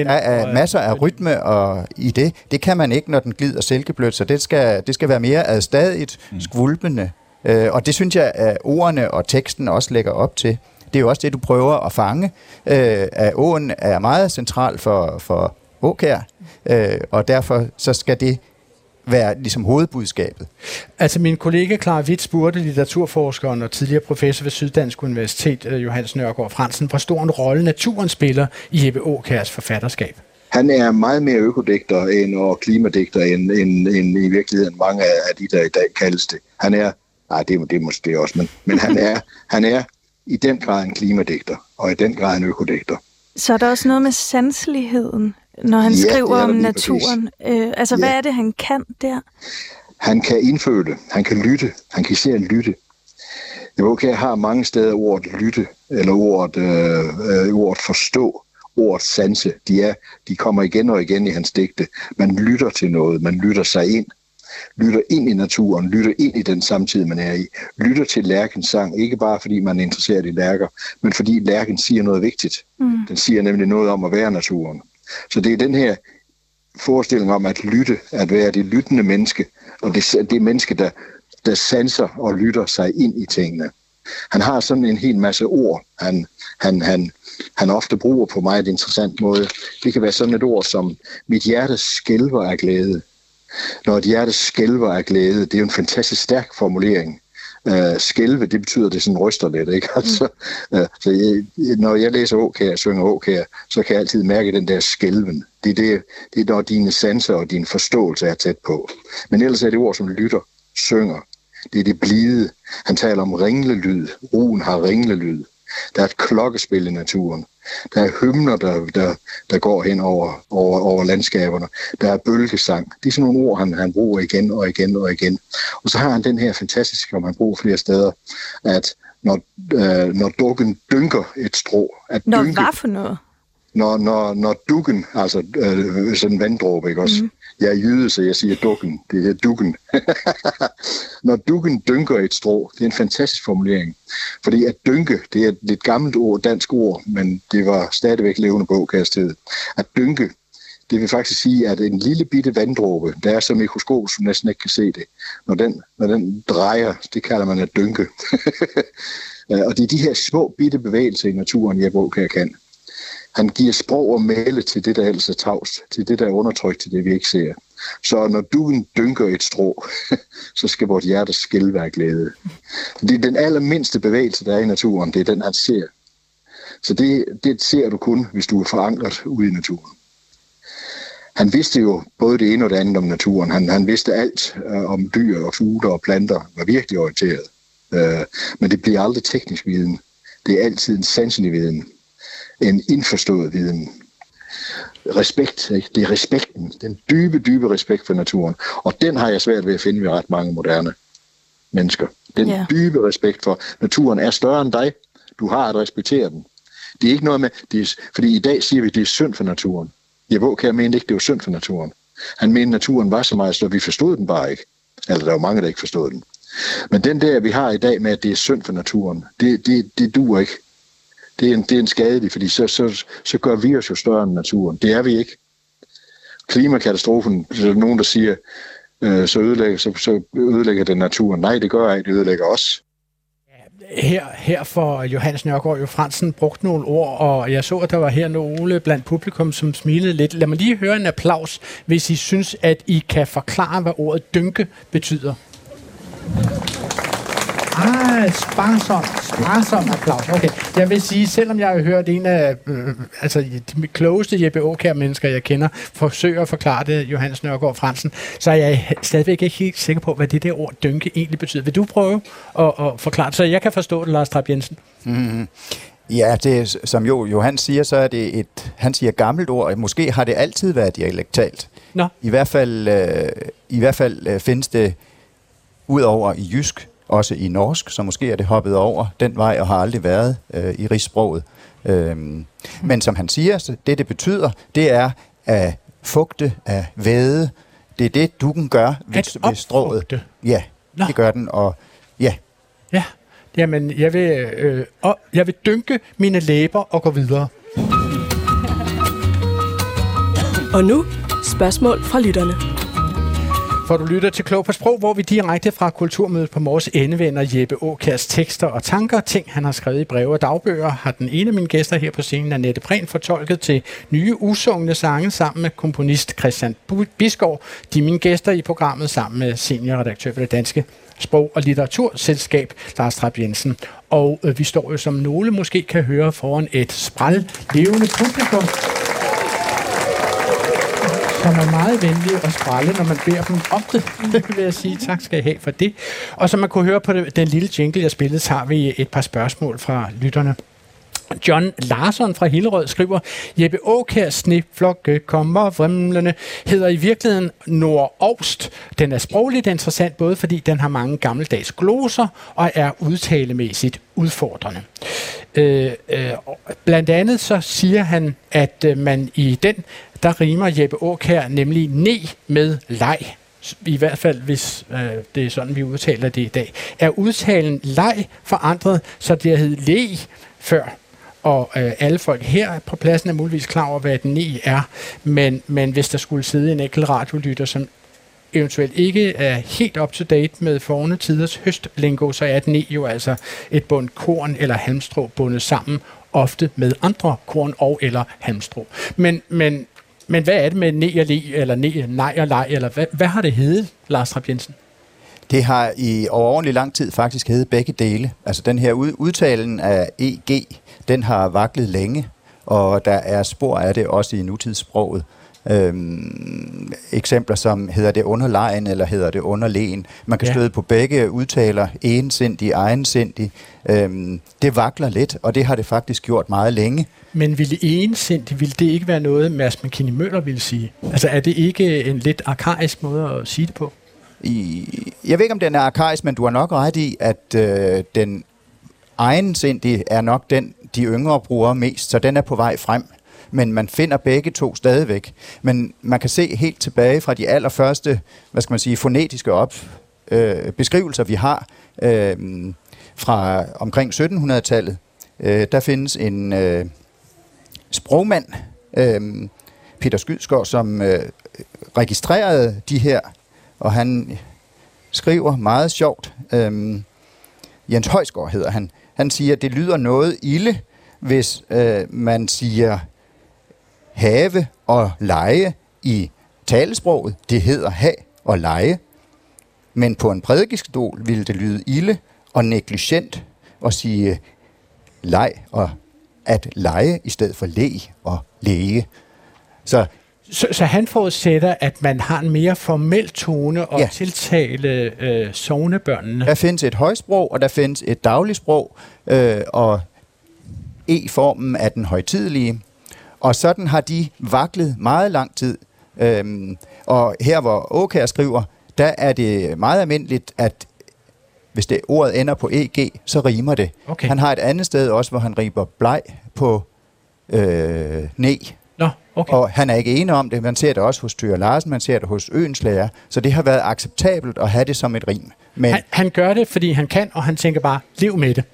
er masser af rytme og i det. Det kan man ikke, når den glider silkeblødt, så det skal være mere adstadigt, skvulpende. Og det synes jeg, at ordene og teksten også lægger op til. Det er jo også det, du prøver at fange. At åen er meget central for Aakjær, og derfor så skal det være ligesom hovedbudskabet. Altså min kollega Clara Witt spurgte litteraturforskeren og tidligere professor ved Syddansk Universitet, Johannes Nørgaard Fransen, hvor stor en rolle naturen spiller i Jeppe Aakjærs forfatterskab. Han er meget mere økodigter og klimadigter end i virkeligheden mange af de, der i dag kaldes det. Han er, det er måske også, men han er i den grad en klimadigter, og i den grad en økodigter. Så er der også noget med sanseligheden, når han skriver om naturen. Hvad er det, han kan der? Han kan indføle, han kan lytte, han kan især lytte. Jeg har mange steder ordet lytte, eller ordet forstå, ordet sanse. De kommer igen og igen i hans digte. Man lytter til noget, man lytter sig ind. Lytter ind i naturen, lytter ind i den samtid, man er i. Lytter til lærkens sang, ikke bare fordi man er interesseret i lærker, men fordi lærken siger noget vigtigt. Den siger nemlig noget om at være naturen. Så det er den her forestilling om at lytte, at være det lyttende menneske, og det menneske, der sanser og lytter sig ind i tingene. Han har sådan en hel masse ord, han ofte bruger på meget interessant måde. Det kan være sådan et ord som, mit hjerte skælver af glæde. Når et hjerte skælver af glæde, det er jo en fantastisk stærk formulering. skælve, det betyder, det sådan ryster lidt, ikke? Altså, når jeg læser åkær, synger åkær, så kan jeg altid mærke den der skælven. Det er når dine sanser og din forståelse er tæt på. Men ellers er det ord, som lytter, synger. Det er det blide. Han taler om ringlelyd. Roen har ringlelyd. Der er et klokkespil i naturen. Der er hymner, der går hen over landskaberne. Der er bølgesang. Det er sådan nogle ord, han bruger igen og igen og igen. Og så har han den her fantastiske, som han bruger flere steder, at når dukken dynker et strå. Hvad for noget? Når dukken, altså sådan en vanddråbe, ikke også? Jeg er jyde, så jeg siger dukken. Det er dukken. Når dukken dynker et strå, det er en fantastisk formulering. Fordi at dynke, det er et lidt gammelt ord, dansk ord, men det var stadigvæk levende bogkastet. At dynke, det vil faktisk sige, at en lille bitte vanddråbe, der er så mikroskop, som næsten ikke kan se det. Når den drejer, det kalder man at dynke. Og det er de her små bitte bevægelser i naturen, jeg kan. Han giver sprog og male til det, der ellers er tavst, til det, der er undertrykt, til det, vi ikke ser. Så når dukken dynker et strå, så skal vores hjerte skælve af glæde. Det er den allermindste bevægelse, der er i naturen, det er den, han ser. Så det ser du kun, hvis du er forankret ude i naturen. Han vidste jo både det ene og det andet om naturen. Han vidste alt om dyr og fugle og planter, var virkelig orienteret. Men det bliver aldrig teknisk viden. Det er altid en sanselig viden. En indforstået viden. Respekt, ikke? Det er respekten. Den dybe respekt for naturen. Og den har jeg svært ved at finde ved ret mange moderne mennesker. Den dybe respekt for naturen er større end dig. Du har at respektere den. Det er ikke noget med, fordi i dag siger vi, at det er synd for naturen. Jeg mente ikke, det var synd for naturen. Han mente, naturen var så meget, så vi forstod den bare ikke. Eller der var mange, der ikke forstod den. Men den der, vi har i dag med, at det er synd for naturen, det duer ikke. Det er en skadelig, fordi så gør vi os jo større end naturen. Det er vi ikke. Klimakatastrofen, så er der nogen, der siger, så ødelægger det naturen. Nej, det gør jeg ikke. Det ødelægger os. Her for Johannes Nørgaard Fransen brugt nogle ord, og jeg så, at der var her nogle blandt publikum, som smilede lidt. Lad mig lige høre en applaus, hvis I synes, at I kan forklare, hvad ordet dynke betyder. Sparsom applaus. Okay. Jeg vil sige, selvom jeg har hørt en af de klogeste Jeppe Aakjær-mennesker, jeg kender, forsøger at forklare det, Johannes Nørgaard Fransen, så er jeg stadigvæk ikke helt sikker på, hvad det der ord dynke egentlig betyder. Vil du prøve at forklare det, så jeg kan forstå det, Lars Trapp Jensen? Ja, det, som Johan siger, så er det han siger gammelt ord. Måske har det altid været dialektalt. Nå. I hvert fald findes det ud over i jysk, også i norsk, så måske er det hoppet over den vej og har aldrig været i rigssproget. Men som han siger, så det betyder, det er at fugte, at væde. Det er det, dukken gør ved strået. Ja, det gør den, og ja. Ja, jamen jeg vil dynke mine læber og gå videre. Og nu spørgsmål fra lytterne. For du lytter til Klog på Sprog, hvor vi direkte fra Kulturmødet på Mors endevender Jeppe Aakjærs tekster og tanker. Ting, han har skrevet i breve og dagbøger, har den ene af mine gæster her på scenen, Annette Prehn, fortolket til nye usungne sange sammen med komponist Christian Bisgaard. De er mine gæster i programmet sammen med seniorredaktør for Det Danske Sprog- og Litteraturselskab, Lars Trapp Jensen. Og vi står jo, som nogle måske kan høre, foran et sprællevende publikum, som er meget venlige og sprælle, når man beder dem om det, vil jeg sige. Tak skal I have for det. Og som man kunne høre på den lille jingle, jeg spillede, så har vi et par spørgsmål fra lytterne. John Larsson fra Hillerød skriver, Jeppe Aakjærs sneflokke kommer vrimlende, hedder i virkeligheden Nordovst. Den er sprogligt interessant, både fordi den har mange gammeldags gloser og er udtalemæssigt udfordrende. Blandt andet så siger han, at man i den, der rimer Jeppe Aakjær nemlig ne med leg. I hvert fald, hvis det er sådan, vi udtaler det i dag. Er udtalen leg forandret, så det hed le før? Og alle folk her på pladsen er muligvis klar over, hvad et ne er. Men hvis der skulle sidde en enkelt radiolytter, som eventuelt ikke er helt up to date med forne tiders høstlingo, så er et ne jo altså et bund korn eller halmstrå bundet sammen, ofte med andre korn og eller halmstrå. Men hvad er det med ne og le, eller ne, nej og leg, eller hvad har det heddet, Lars Trapp Jensen? Det har i overordentlig lang tid faktisk heddet begge dele. Altså den her udtalen af EG, den har vaklet længe, og der er spor af det også i nutidssproget. Eksempler som hedder det underlegen eller hedder det underlegen. Man kan støde på begge udtaler, ensindig, egensindig. Det vakler lidt, og det har det faktisk gjort meget længe. Men ville det ikke være noget, Mads McKinney Møller ville sige? Altså er det ikke en lidt arkaisk måde at sige det på? Jeg ved ikke, om den er arkaisk, men du har nok ret i, at den egensindige er nok den, de yngre bruger mest, så den er på vej frem. Men man finder begge to stadigvæk. Men man kan se helt tilbage fra de allerførste, fonetiske beskrivelser, vi har fra omkring 1700-tallet. Der findes en sprogmand, Peter Skydsgaard, som registrerede de her, og han skriver meget sjovt. Jens Højsgaard hedder han. Han siger, at det lyder noget ilde, hvis man siger have og lege i talesproget. Det hedder have og lege. Men på en prædikestol ville det lyde ilde og negligent at sige leg og at lege i stedet for læge og læge. Så han forudsætter, at man har en mere formel tone og tiltale sognebørnene? Der findes et højsprog, og der findes et dagligsprog, og E-formen er den højtidelige. Og sådan har de vaklet meget lang tid. Og her, hvor Aakjær skriver, der er det meget almindeligt, at hvis det ordet ender på EG, så rimer det. Okay. Han har et andet sted også, hvor han rimer bleg på ne. Okay. Og han er ikke enig om det. Man ser det også hos Thyre Larsen, man ser det hos Øenslæger. Så det har været acceptabelt at have det som et rim. Men han gør det, fordi han kan, og han tænker bare, lev med det.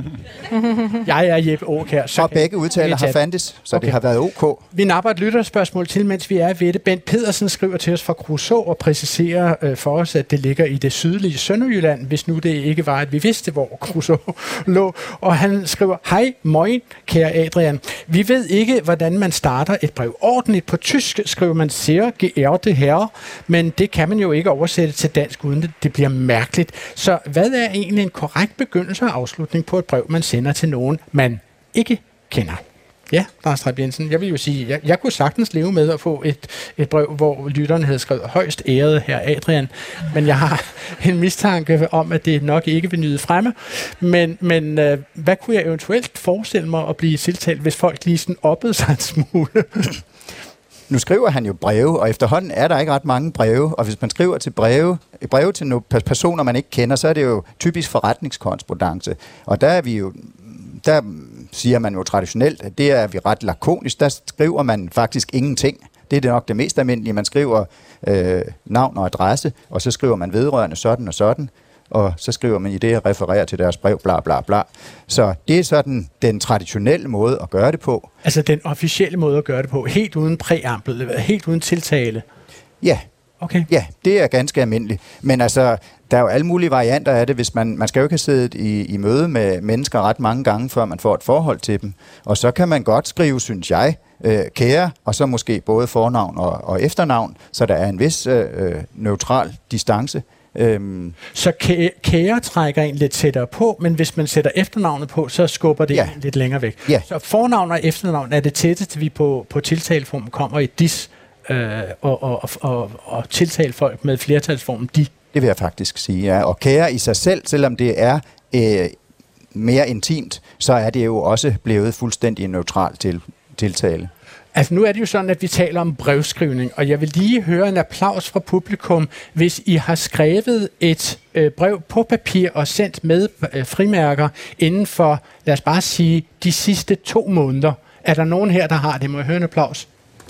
Jeg er Jeppe Aakjær. Og begge udtaler har fandtes, så det har været ok. Vi napper et lytterspørgsmål til, mens vi er ved det. Bent Pedersen skriver til os fra Kruså og præciserer for os, at det ligger i det sydlige Sønderjylland, hvis nu det ikke var, at vi vidste, hvor Kruså lå. Og han skriver, hej, moin, kære Adrian. Vi ved ikke, hvordan man starter et brev ordentligt. På tysk skriver man sehr geehrte Herr, men det kan man jo ikke oversætte til dansk, uden det bliver mærkeligt. Så hvad er egentlig en korrekt begyndelse og afslutning på et brev, man sender til nogen, man ikke kender? Ja, Lars Treb Jensen, jeg vil jo sige, jeg kunne sagtens leve med at få et brev, hvor lytteren havde skrevet højst æret her Adrian, men jeg har en mistanke om, at det nok ikke vil nyde fremme. Men hvad kunne jeg eventuelt forestille mig at blive tiltalt, hvis folk lige sådan oppede sig en smule? Nu skriver han jo breve, og efterhånden er der ikke ret mange breve, og hvis man skriver til breve til nogle personer, man ikke kender, så er det jo typisk forretningskorrespondance. Og der siger man jo traditionelt, at det er vi ret lakonisk, der skriver man faktisk ingenting. Det er det nok det mest almindelige. Man skriver navn og adresse, og så skriver man vedrørende sådan og sådan, og så skriver man i det og refererer til deres brev, bla bla bla. Så det er sådan den traditionelle måde at gøre det på. Altså den officielle måde at gøre det på, helt uden præambel, helt uden tiltale? Ja. Okay. Ja, det er ganske almindeligt. Men altså, der er jo alle mulige varianter af det, hvis man skal jo ikke have siddet i møde med mennesker ret mange gange, før man får et forhold til dem. Og så kan man godt skrive, synes jeg, kære, og så måske både fornavn og efternavn, så der er en vis neutral distance. Så kære trækker en lidt tættere på, men hvis man sætter efternavnet på, så skubber det lidt længere væk. Ja. Så fornavn og efternavn er det tætteste, vi på tiltaleformen kommer i dis, og tiltale folk med flertalsformen de. Det vil jeg faktisk sige, ja. Og kære i sig selv, selvom det er mere intimt, så er det jo også blevet fuldstændig neutral tiltale. Altså nu er det jo sådan, at vi taler om brevskrivning, og jeg vil lige høre en applaus fra publikum, hvis I har skrevet et brev på papir og sendt med frimærker inden for, lad os bare sige, de sidste 2 måneder. Er der nogen her, der har det? Må jeg høre en applaus?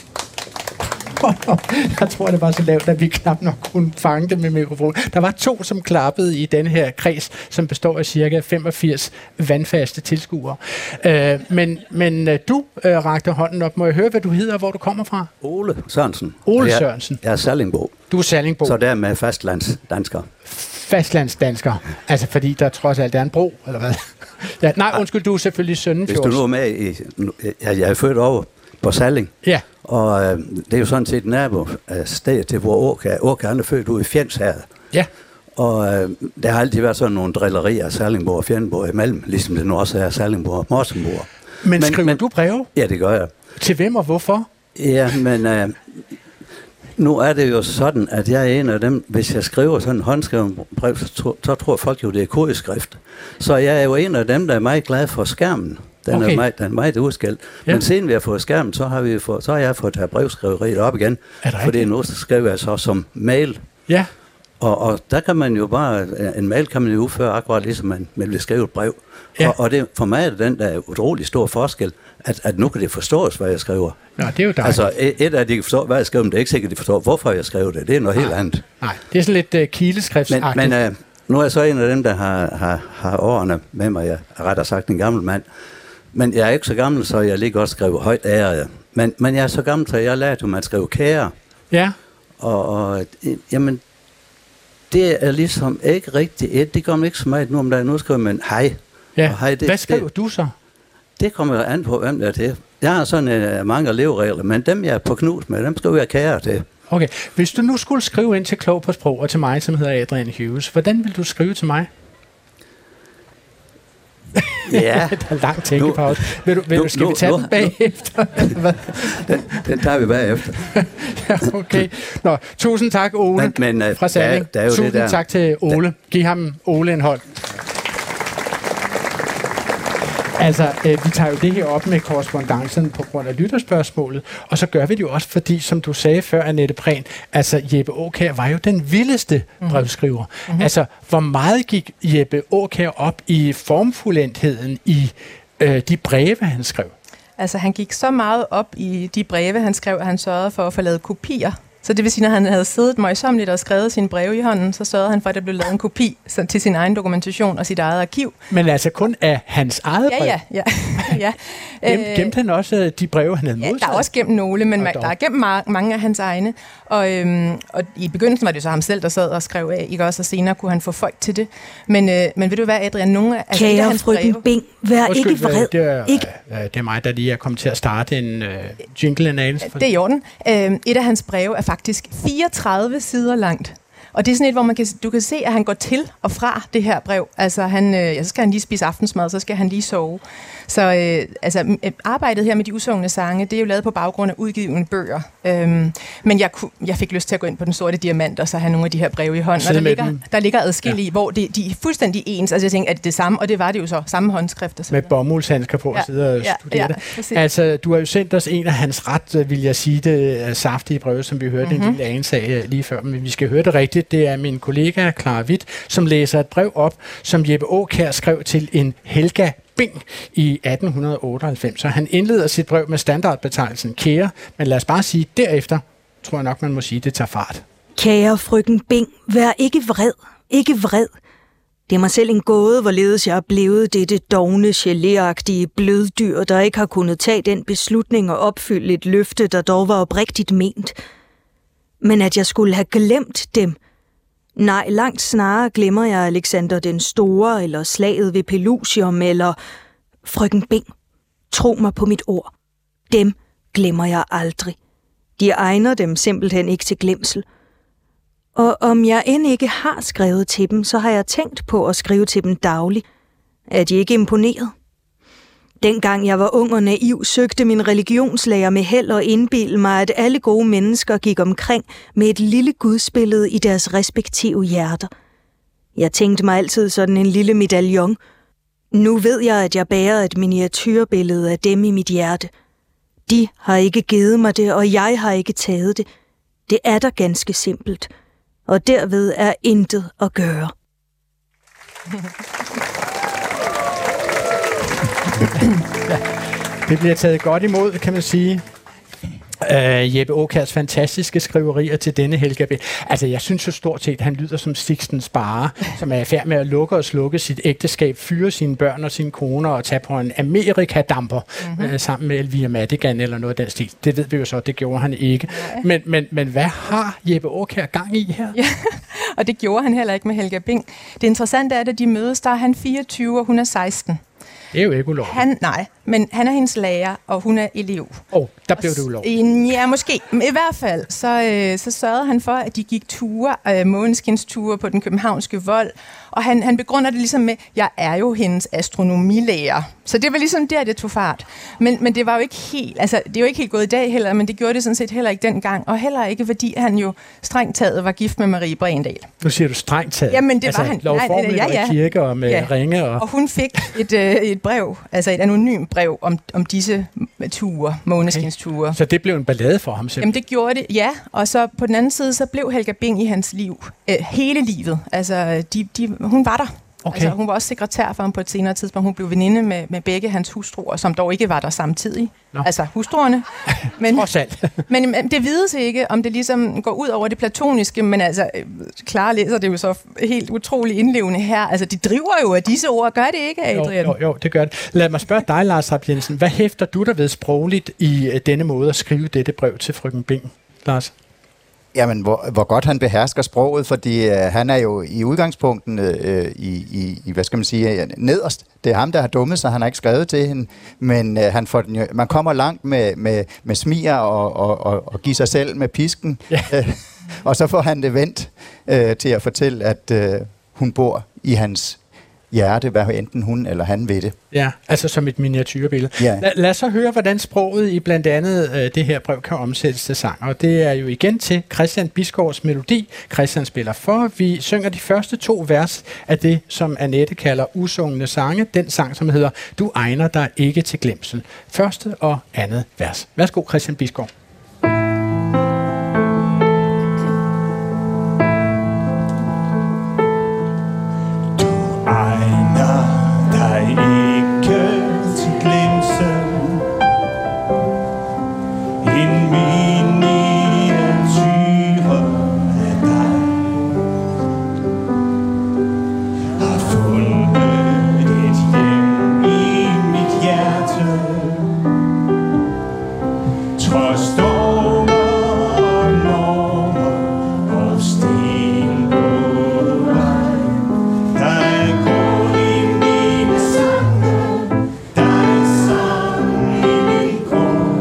Jeg tror, det var så lavt, at vi knap nok kunne fange det med mikrofonen. Der var 2, som klappede i den her kreds, som består af cirka 85 vandfaste tilskuere. Men du rakte hånden op. Må jeg høre, hvad du hedder og hvor du kommer fra? Ole Sørensen. Ole Sørensen. Jeg er Sallingbo. Du er Sallingbo. Så dermed fastlandsdansker. Fastlandsdansker. Altså fordi der trods alt er en bro, eller hvad? Ja, nej, undskyld, du er selvfølgelig Søndenfjords. Hvis du nu er med i... Jeg er født over på Salling. Ja. Og det er jo sådan set nabo sted til, hvor Aakjær er født ude i Fjenshavet. Ja. Og der har altid været sådan nogle drillerier af Sallingboer og Fjernborg imellem, ligesom det nu også er Sallingboer og Morsingboer. Men skriver du breve? Ja, det gør jeg. Til hvem og hvorfor? Ja, men nu er det jo sådan, at jeg er en af dem, hvis jeg skriver sådan en håndskrevet brev, så tror folk jo, det er kodeskrift. Så jeg er jo en af dem, der er meget glad for skærmen. Den er meget udskilt. Ja. Men siden vi har fået skærmen, så har jeg fået taget brevskriveriet op igen. Fordi nu skriver jeg så som mail. Ja. Og der kan man jo bare, en mail kan man jo udføre akkurat ligesom man vil skrive et brev. Ja. Og det, for mig er det den, der er utrolig stor forskel, at nu kan det forstås, hvad jeg skriver. Ja, det er jo dejligt. Altså, et af de kan forstå, hvad jeg skriver, men det er ikke sikkert, de forstår, hvorfor jeg skriver det. Det er noget helt andet. Nej, det er sådan lidt kileskriftsagtigt. Men nu er jeg så en af dem, der har årene med mig. Jeg er rettere sagt en gammel mand. Men jeg er ikke så gammel, så jeg ligger også skrive højt ære. Men jeg er så gammel, så jeg lærte jo, at man skriver kære. Ja. Og jamen, det er ligesom ikke rigtigt. Det kommer ikke så meget nu om dagen. Nu skriver man hej. Ja. Og hej, hvad skriver du så? Det kommer an på, hvem der er til. Jeg har sådan mange leveregler, men dem jeg er på knus med, dem skriver jeg kære til. Okay. Hvis du nu skulle skrive ind til Klog på Sprog og til mig, som hedder Adrian Hughes, hvordan vil du skrive til mig? Ja. Der er lang tænkepause. Skal vi tage den bagefter? den tager vi bagefter. Ja, okay. Nå, tusind tak, Ole fra Salling. Tusind tak til Ole. Giv ham Ole en hånd. Altså, vi tager jo det her op med korrespondancen på grund af lytterspørgsmålet, og så gør vi det jo også, fordi, som du sagde før, Annette Prehn, altså Jeppe Aakjær var jo den vildeste brevskriver. Mm-hmm. Altså, hvor meget gik Jeppe Aakjær op i formfuldendtheden i de breve, han skrev? Altså, han gik så meget op i de breve, han skrev, at han sørgede for at få lavet kopier. Så det vil sige, når han havde siddet møjsommeligt og skrevet sine breve i hånden, så sørgede han for, at der blev lavet en kopi til sin egen dokumentation og sit eget arkiv. Men altså kun af hans eget brev? Ja. Gemte han også de breve, han havde modtaget? Ja, der er også gemt nogle, men der er gemt mange af hans egne. Og i begyndelsen var det så ham selv, der sad og skrev af, ikke også? Og senere kunne han få folk til det. Men ved du hvad, Adrian, nogle af hans breve... Kære frøken Bing, vær ikke vred. Det er mig, der lige er kommet til at starte en jingle-anelse. Det er i orden. Et af hans breve er faktisk 34 sider langt. Og det er sådan et, hvor du kan se, at han går til og fra det her brev. Altså, så skal han lige spise aftensmad, så skal han lige sove. Så arbejdet her med de usungne sange, det er jo lavet på baggrund af udgivende bøger. Men jeg fik lyst til at gå ind på Den Sorte Diamant, og så have nogle af de her breve i hånden. Og der ligger adskillige, hvor de er fuldstændig ens. Altså jeg tænkte, at det samme, og det var det jo så, samme håndskrift. Og så med bomuldshandsker på og sidde og studere det. Altså, du har jo sendt os en af hans ret, vil jeg sige det, saftige breve, som vi hørte en lille anelse af lige før, men vi skal høre det rigtigt. Det er min kollega Clara Witt, som læser et brev op, som Jeppe Aakjær skrev til en Helga Bing i 1898. Så han indleder sit brev med standardbetegnelsen kære, men lad os bare sige derefter, tror jeg nok, man må sige, det tager fart. Kære frøken Bing, vær ikke vred, ikke vred. Det er mig selv en gåde, hvorledes jeg er blevet dette dovne, geléagtige bløddyr, der ikke har kunnet tage den beslutning og opfylde et løfte, der dog var oprigtigt ment. Men at jeg skulle have glemt dem. Nej, langt snarere glemmer jeg Alexander den Store, eller slaget ved Pelusium, eller frøken Bing. Tro mig på mit ord. Dem glemmer jeg aldrig. De egner dem simpelthen ikke til glemsel. Og om jeg end ikke har skrevet til dem, så har jeg tænkt på at skrive til dem dagligt. Er de ikke imponeret? Dengang jeg var ung og naiv, søgte min religionslærer med held og indbilde mig, at alle gode mennesker gik omkring med et lille gudsbillede i deres respektive hjerter. Jeg tænkte mig altid sådan en lille medaljon. Nu ved jeg, at jeg bærer et miniatyrbillede af dem i mit hjerte. De har ikke givet mig det, og jeg har ikke taget det. Det er da ganske simpelt, og derved er intet at gøre. Ja, det bliver taget godt imod, kan man sige. Jeppe Aakjærs fantastiske skriverier til denne Helga Bing. Altså, jeg synes jo stort set, han lyder som Sixten Sparre, som er i færd med at lukke og slukke sit ægteskab, fyre sine børn og sine koner og tage på en Amerikadamper sammen med Elvira Madigan eller noget af den stil. Det ved vi jo så, det gjorde han ikke. Men hvad har Jeppe Aakjær gang i her? Ja, og det gjorde han heller ikke med Helga Bing. Det interessante er, at de mødes, der er han 24 og hun er 16. Det er jo ikke ulovligt. men han er hendes lærer, og hun er elev. Der blev det ulovligt. Ja, måske. Men i hvert fald, så sørgede han for, at de gik ture, måneskinsture på den københavnske Vold, og han begrunder det ligesom med, jeg er jo hendes astronomilærer. Så det var ligesom der, det tog fart. Men det var jo ikke helt, altså det er jo ikke helt gået i dag heller, men det gjorde det sådan set heller ikke dengang, og heller ikke, fordi han jo strengt taget var gift med Marie Brendal. Nu siger du strengt taget. Jamen det altså, var han. Lovformeligt og i kirke og med ringe. Og hun fik et brev, altså et anonymt brev om disse ture, måneskinsture. Så det blev en ballade for ham simpelthen? Jamen det gjorde det, ja. Og så på den anden side, så blev Helga Bing i hans liv hele livet. Altså hun var der. Okay. Altså, hun var også sekretær for ham på et senere tidspunkt. Hun blev veninde med begge hans hustruer, som dog ikke var der samtidig. Nå. Altså hustruerne. Men, trods alt. men det vides ikke, om det ligesom går ud over det platoniske, men altså, Clara læser det jo så helt utroligt indlevende her. Altså, de driver jo af disse ord. Gør det ikke, Adrian? Jo, det gør det. Lad mig spørge dig, Lars Rapp Jensen. Hvad hæfter du der ved sprogligt i denne måde at skrive dette brev til frøken Bing, Lars? Jamen, hvor godt han behersker sproget, fordi han er jo i udgangspunkten i hvad skal man sige, nederst. Det er ham, der har dummet sig, han har ikke skrevet til hende, men han får den jo, man kommer langt med smiger og give sig selv med pisken, og så får han det vendt til at fortælle, at hun bor i hans hjerte, hvad enten hun eller han ved det. Ja, altså som et miniaturebillede. Ja. Lad os så høre, hvordan sproget i blandt andet det her brev kan omsættes til sang. Og det er jo igen til Christian Bisgaards melodi. Christian spiller for. Vi synger de første 2 vers af det, som Annette kalder usungne sange. Den sang, som hedder Du egner dig ikke til glemsel. Første og andet vers. Værsgo, Christian Bisgaard. Egner dig ikke til glemsel. En miniatyre af dig har fundet et hjem i mit hjerte. Trods stormer og normer og sten på vej. Der er grund i mine sange, der er sang i min grund.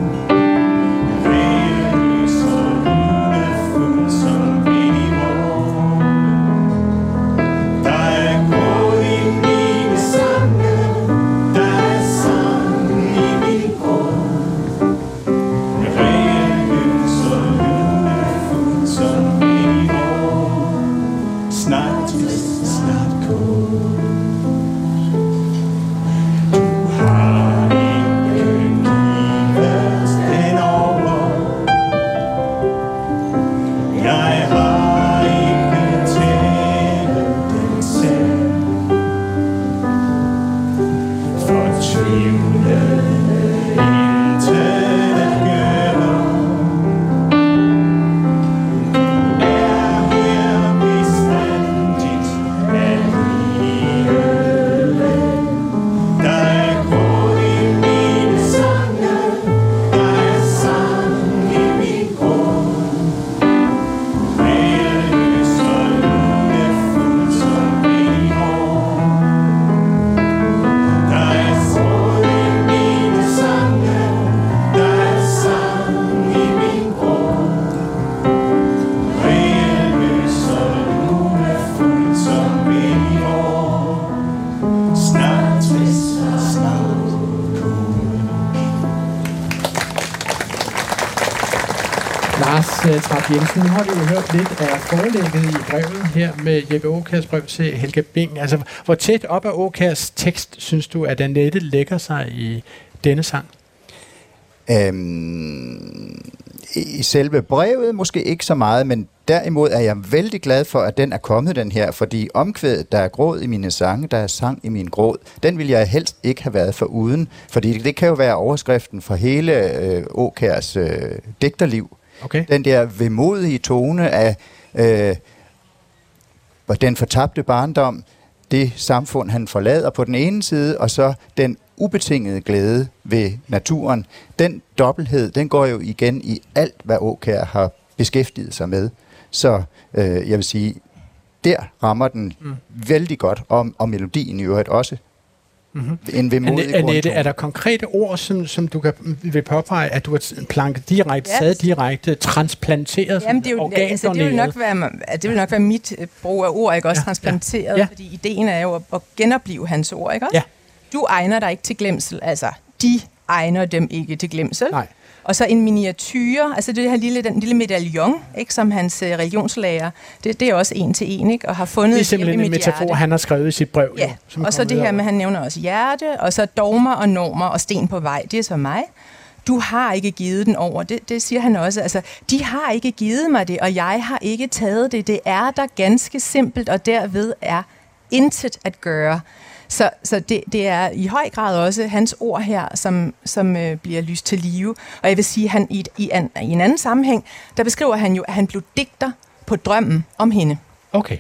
Værløs og lunefuld som vind i morgen. Der er grund i mine sange, der er sang i min grund. Værløs og lunefuld som vind i morgen. Snart trist, snart kold. Du har ikke givet den over. Jeg har ikke taget den selv. Fortvivlet, intet at gøre. Du er her bestandigt alligevel. Der er grund i mine sange, der er sang i min grund. Værløs og lunefuld som vind i morgen. Der er grund i mine sange, der er sang i min grund. Værløs og lunefuld som vind i morgen. Snart trist, snart kold. Lars Trapp Jensen, nu har vi jo hørt lidt af forlægget i brevet her med Jeppe Aakjærs brev til Helga Bing. Altså, hvor tæt op af Aakjærs tekst synes du, at Annette lægger sig i denne sang? I selve brevet måske ikke så meget, men derimod er jeg vældig glad for, at den er kommet, den her, fordi omkvædet, der er gråd i mine sange, der er sang i min gråd, den vil jeg helst ikke have været foruden, fordi det kan jo være overskriften for hele Aakjærs digterliv. Okay. Den der vemodige tone af den fortabte barndom, det samfund, han forlader på den ene side, og så den ubetingede glæde ved naturen. Den dobbelthed, den går jo igen i alt, hvad Aakjær har beskæftiget sig med. Så jeg vil sige, der rammer den vældig godt, og melodien i øvrigt også. en vemodig Annette, grundtone. er der konkrete ord, som du vil påpege, at du har planket direkte, taget direkte, transplanteret, jamen, det, er jo, altså, det vil nok være mit brug af ord, ikke også transplanteret, fordi ideen er jo at genopleve hans ord, ikke også? Ja. Du egner dig ikke til glemsel, altså de egner dem ikke til glemsel. Nej. Og så en miniature, altså den lille medaljon, ikke, som hans religionslærer, det er også en til en, ikke, og har fundet det er simpelthen en metafor, hjerte. Han har skrevet i sit brev. Ja, jo, og så det her med, han nævner også hjerte, og så dogmer og normer og sten på vej, det er så mig. Du har ikke givet den over, det siger han også. Altså, de har ikke givet mig det, og jeg har ikke taget det. Det er der ganske simpelt, og derved er intet at gøre. Så det er i høj grad også hans ord her, som bliver lyst til live. Og jeg vil sige, at han i en anden sammenhæng, der beskriver han jo, at han blev digter på drømmen om hende. Okay.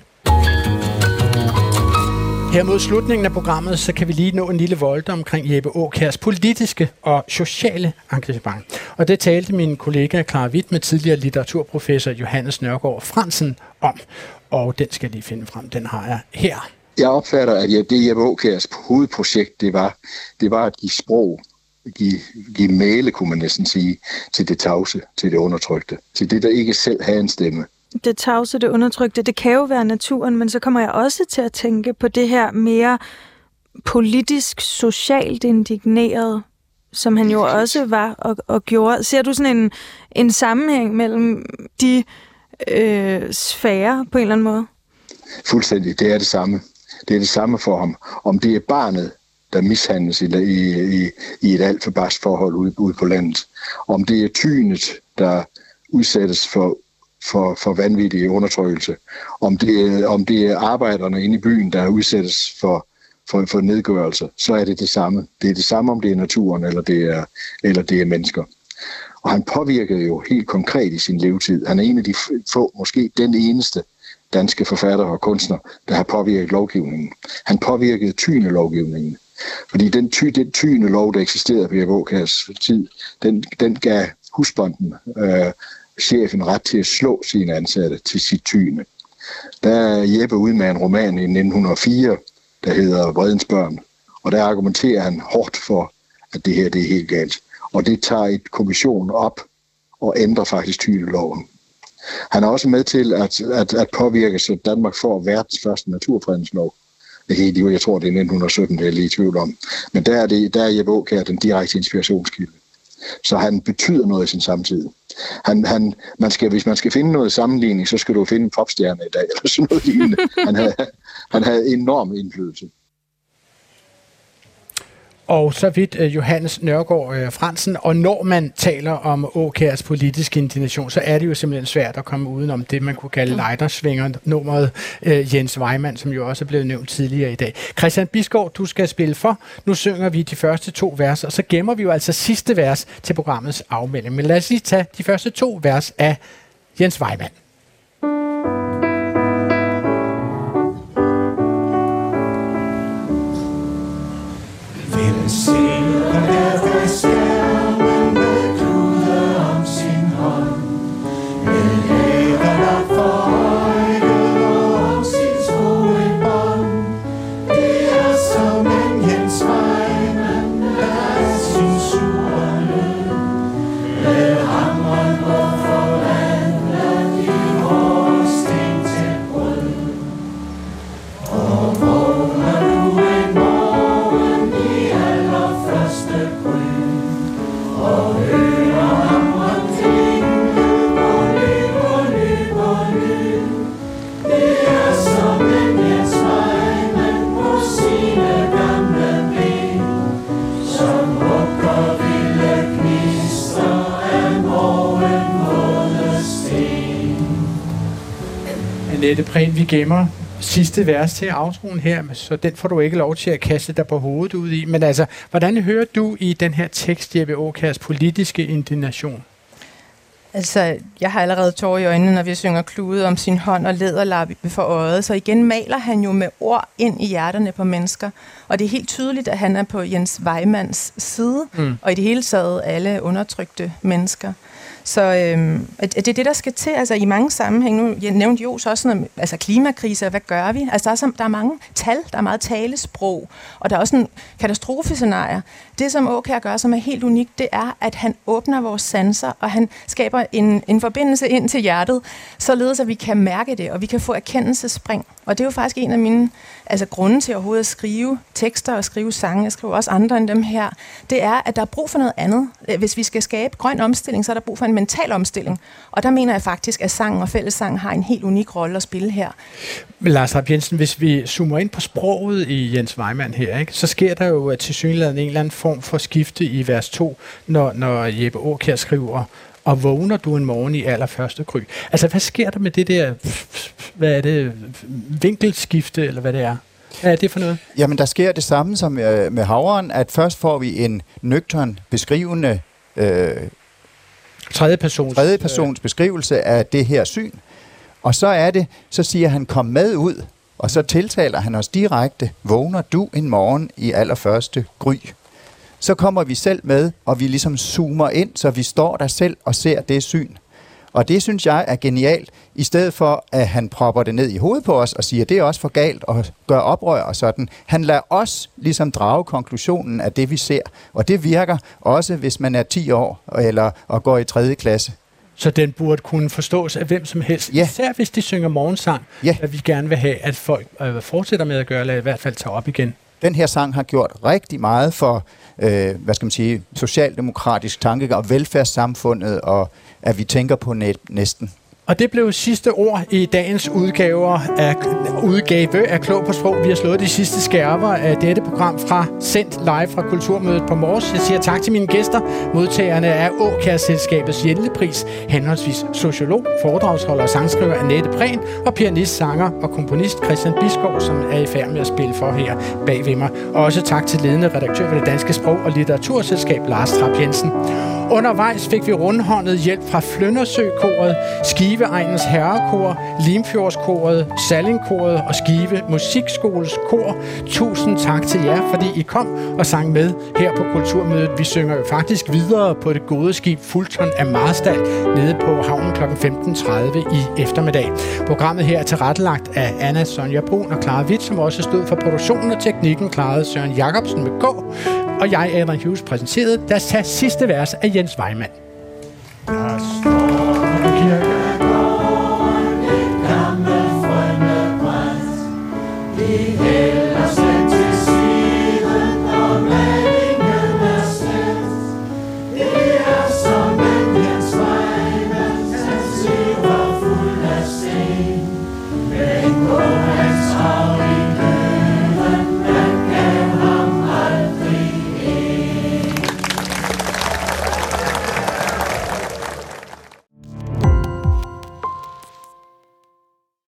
Her mod slutningen af programmet, så kan vi lige nå en lille volte omkring Jeppe Aakjærs politiske og sociale engagement. Og det talte min kollega Clara Witt med tidligere litteraturprofessor Johannes Nørgaard Fransen om. Og den skal jeg lige finde frem, den har jeg her. Jeg opfatter, at det Jeppe Aakjærs hovedprojekt, det var at give sprog, give mæle, kunne man næsten sige, til det tavse, til det undertrykte, til det, der ikke selv havde en stemme. Det tavse, det undertrykte, det kan jo være naturen, men så kommer jeg også til at tænke på det her mere politisk, socialt indigneret, som han jo også var og gjorde. Ser du sådan en sammenhæng mellem de sfærer på en eller anden måde? Fuldstændig, det er det samme. Det er det samme for ham. Om det er barnet, der mishandles i et alt for barsk forhold ude på landet. Om det er tynet, der udsættes for vanvittig undertrykkelse. Om det er arbejderne inde i byen, der udsættes for nedgørelse, så er det det samme. Det er det samme, om det er naturen eller det er mennesker. Og han påvirkede jo helt konkret i sin levetid. Han er en af de få, måske den eneste danske forfatter og kunstner, der har påvirket lovgivningen. Han påvirkede tynelovgivningen. Fordi den tynelov, der eksisterede på Jeppe Aakjærs tid, den gav husbonden chefen ret til at slå sine ansatte til sit tyne. Der er Jeppe ude med en roman i 1904, der hedder Vredens Børn, og der argumenterer han hårdt for, at det her det er helt galt. Og det tager et kommission op og ændrer faktisk tyneloven. Han er også med til at påvirke, så Danmark får verdens første naturfredningslov. Jeg tror, det er 1917, det er jeg lige i tvivl om. Men der er Jeppe Aakjær den direkte inspirationskilde. Så han betyder noget i sin samtid. Hvis man skal finde noget sammenligning, så skal du finde en popstjerne i dag, eller sådan noget lignende. Han havde enorm indflydelse. Og så vidt Johannes Nørgaard Fransen, og når man taler om Aakjærs politiske indignation, så er det jo simpelthen svært at komme udenom det, man kunne kalde Leiderswinger-nummeret Jens Vejmand, som jo også er blevet nævnt tidligere i dag. Christian Bisgaard, du skal spille for. Nu synger vi de første 2 vers, og så gemmer vi jo altså sidste vers til programmets afmelding. Men lad os lige tage de første 2 vers af Jens Vejmand. Sidder her ved skærmen med klude om sin hånd, med læben op for øjet og om sin sko et bånd. Det er som en Jens Vejmand, der sin sure lød, med hammeren på forvandler de hårde sten til brød. Og vågner du en morgen i allerførste gryn, og hører hammeren klinge på ny. Det er som en Jens Vejmand på sine gamle ben, som hugger vilde gnister af morgenvåde sten. Annette Prehn, vi gemmer sidste vers til aftroen her, så den får du ikke lov til at kaste dig på hovedet ud i. Men altså, hvordan hører du i den her tekst, Jeppe Aakjærs politiske indignation? Altså, jeg har allerede tårer i øjnene, når vi synger klude om sin hånd og læderlap for øjet. Så igen maler han jo med ord ind i hjerterne på mennesker. Og det er helt tydeligt, at han er på Jens Vejmands side, og i det hele taget alle undertrykte mennesker. Så det er det, der skal til. Altså i mange sammenhæng, nu jeg nævnte jo så også noget, altså klimakrise, hvad gør vi? Altså der er mange tal, der er meget talesprog, og der er også en katastrofescenarier. Det, som Aakjær gør, som er helt unikt, det er, at han åbner vores sanser, og han skaber en forbindelse ind til hjertet, således at vi kan mærke det, og vi kan få erkendelsespring. Og det er jo faktisk en af mine grunde til overhovedet at skrive tekster og skrive sange, jeg skriver også andre end dem her, det er, at der er brug for noget andet. Hvis vi skal skabe grøn omstilling, så er der brug for en mental omstilling. Og der mener jeg faktisk, at sangen og fællessang har en helt unik rolle at spille her. Lars Rapp Jensen, hvis vi zoomer ind på sproget i Jens Vejmand her, ikke, så sker der jo tilsyneladende en eller anden form for skifte i vers 2, når Jeppe Aakjær skriver, og vågner du en morgen i allerførste gry. Altså, hvad sker der med det der, hvad er det, vinkelskifte, eller hvad det er? Hvad er det for noget? Jamen, der sker det samme som med Havren, at først får vi en nøgtern beskrivende tredje persons beskrivelse af det her syn. Og så siger han, kom med ud, og så tiltaler han os direkte, vågner du en morgen i allerførste gry. Så kommer vi selv med, og vi ligesom zoomer ind, så vi står der selv og ser det syn. Og det synes jeg er genialt, i stedet for at han propper det ned i hovedet på os og siger, det er også for galt og gør oprør og sådan. Han lader os ligesom drage konklusionen af det, vi ser. Og det virker også, hvis man er 10 år og går i 3. klasse. Så den burde kunne forstås af hvem som helst. Ja. Især hvis de synger morgensang, at vi gerne vil have, at folk fortsætter med at gøre, eller i hvert fald tager op igen. Den her sang har gjort rigtig meget for, socialdemokratisk tankegang og velfærdssamfundet, og at vi tænker på næsten. Og det blev sidste ord i dagens udgave af Klog på Sprog. Vi har slået de sidste skærver af dette program sendt live fra Kulturmødet på Mors. Jeg siger tak til mine gæster, modtagerne af Aakjær-selskabets Jendlepris, henholdsvis sociolog, foredragsholder og sangskriver Annette Prehn, og pianist, sanger og komponist Christian Bisgaard, som er i færd med at spille for her bag ved mig. Og også tak til ledende redaktør ved Det Danske Sprog- og Litteraturselskab, Lars Rapp Jensen. Undervejs fik vi rundhåndet hjælp fra Flyndersø-koret, Skive-egnens herrekor, Limfjordskoret, Sallingkoret og Skive Musikskoles kor. Tusind tak til jer, fordi I kom og sang med her på Kulturmødet. Vi synger jo faktisk videre på det gode skib Fulton af Marstal nede på havnen kl. 15.30 i eftermiddag. Programmet her er tilrettelagt af Anna Sonja Brun og Clara Witt, som også stod for produktionen og teknikken, klarede Søren Jacobsen med K. Og jeg, Adrian Hughes, præsenterede deres sidste vers af Jens Vejmand. Sing.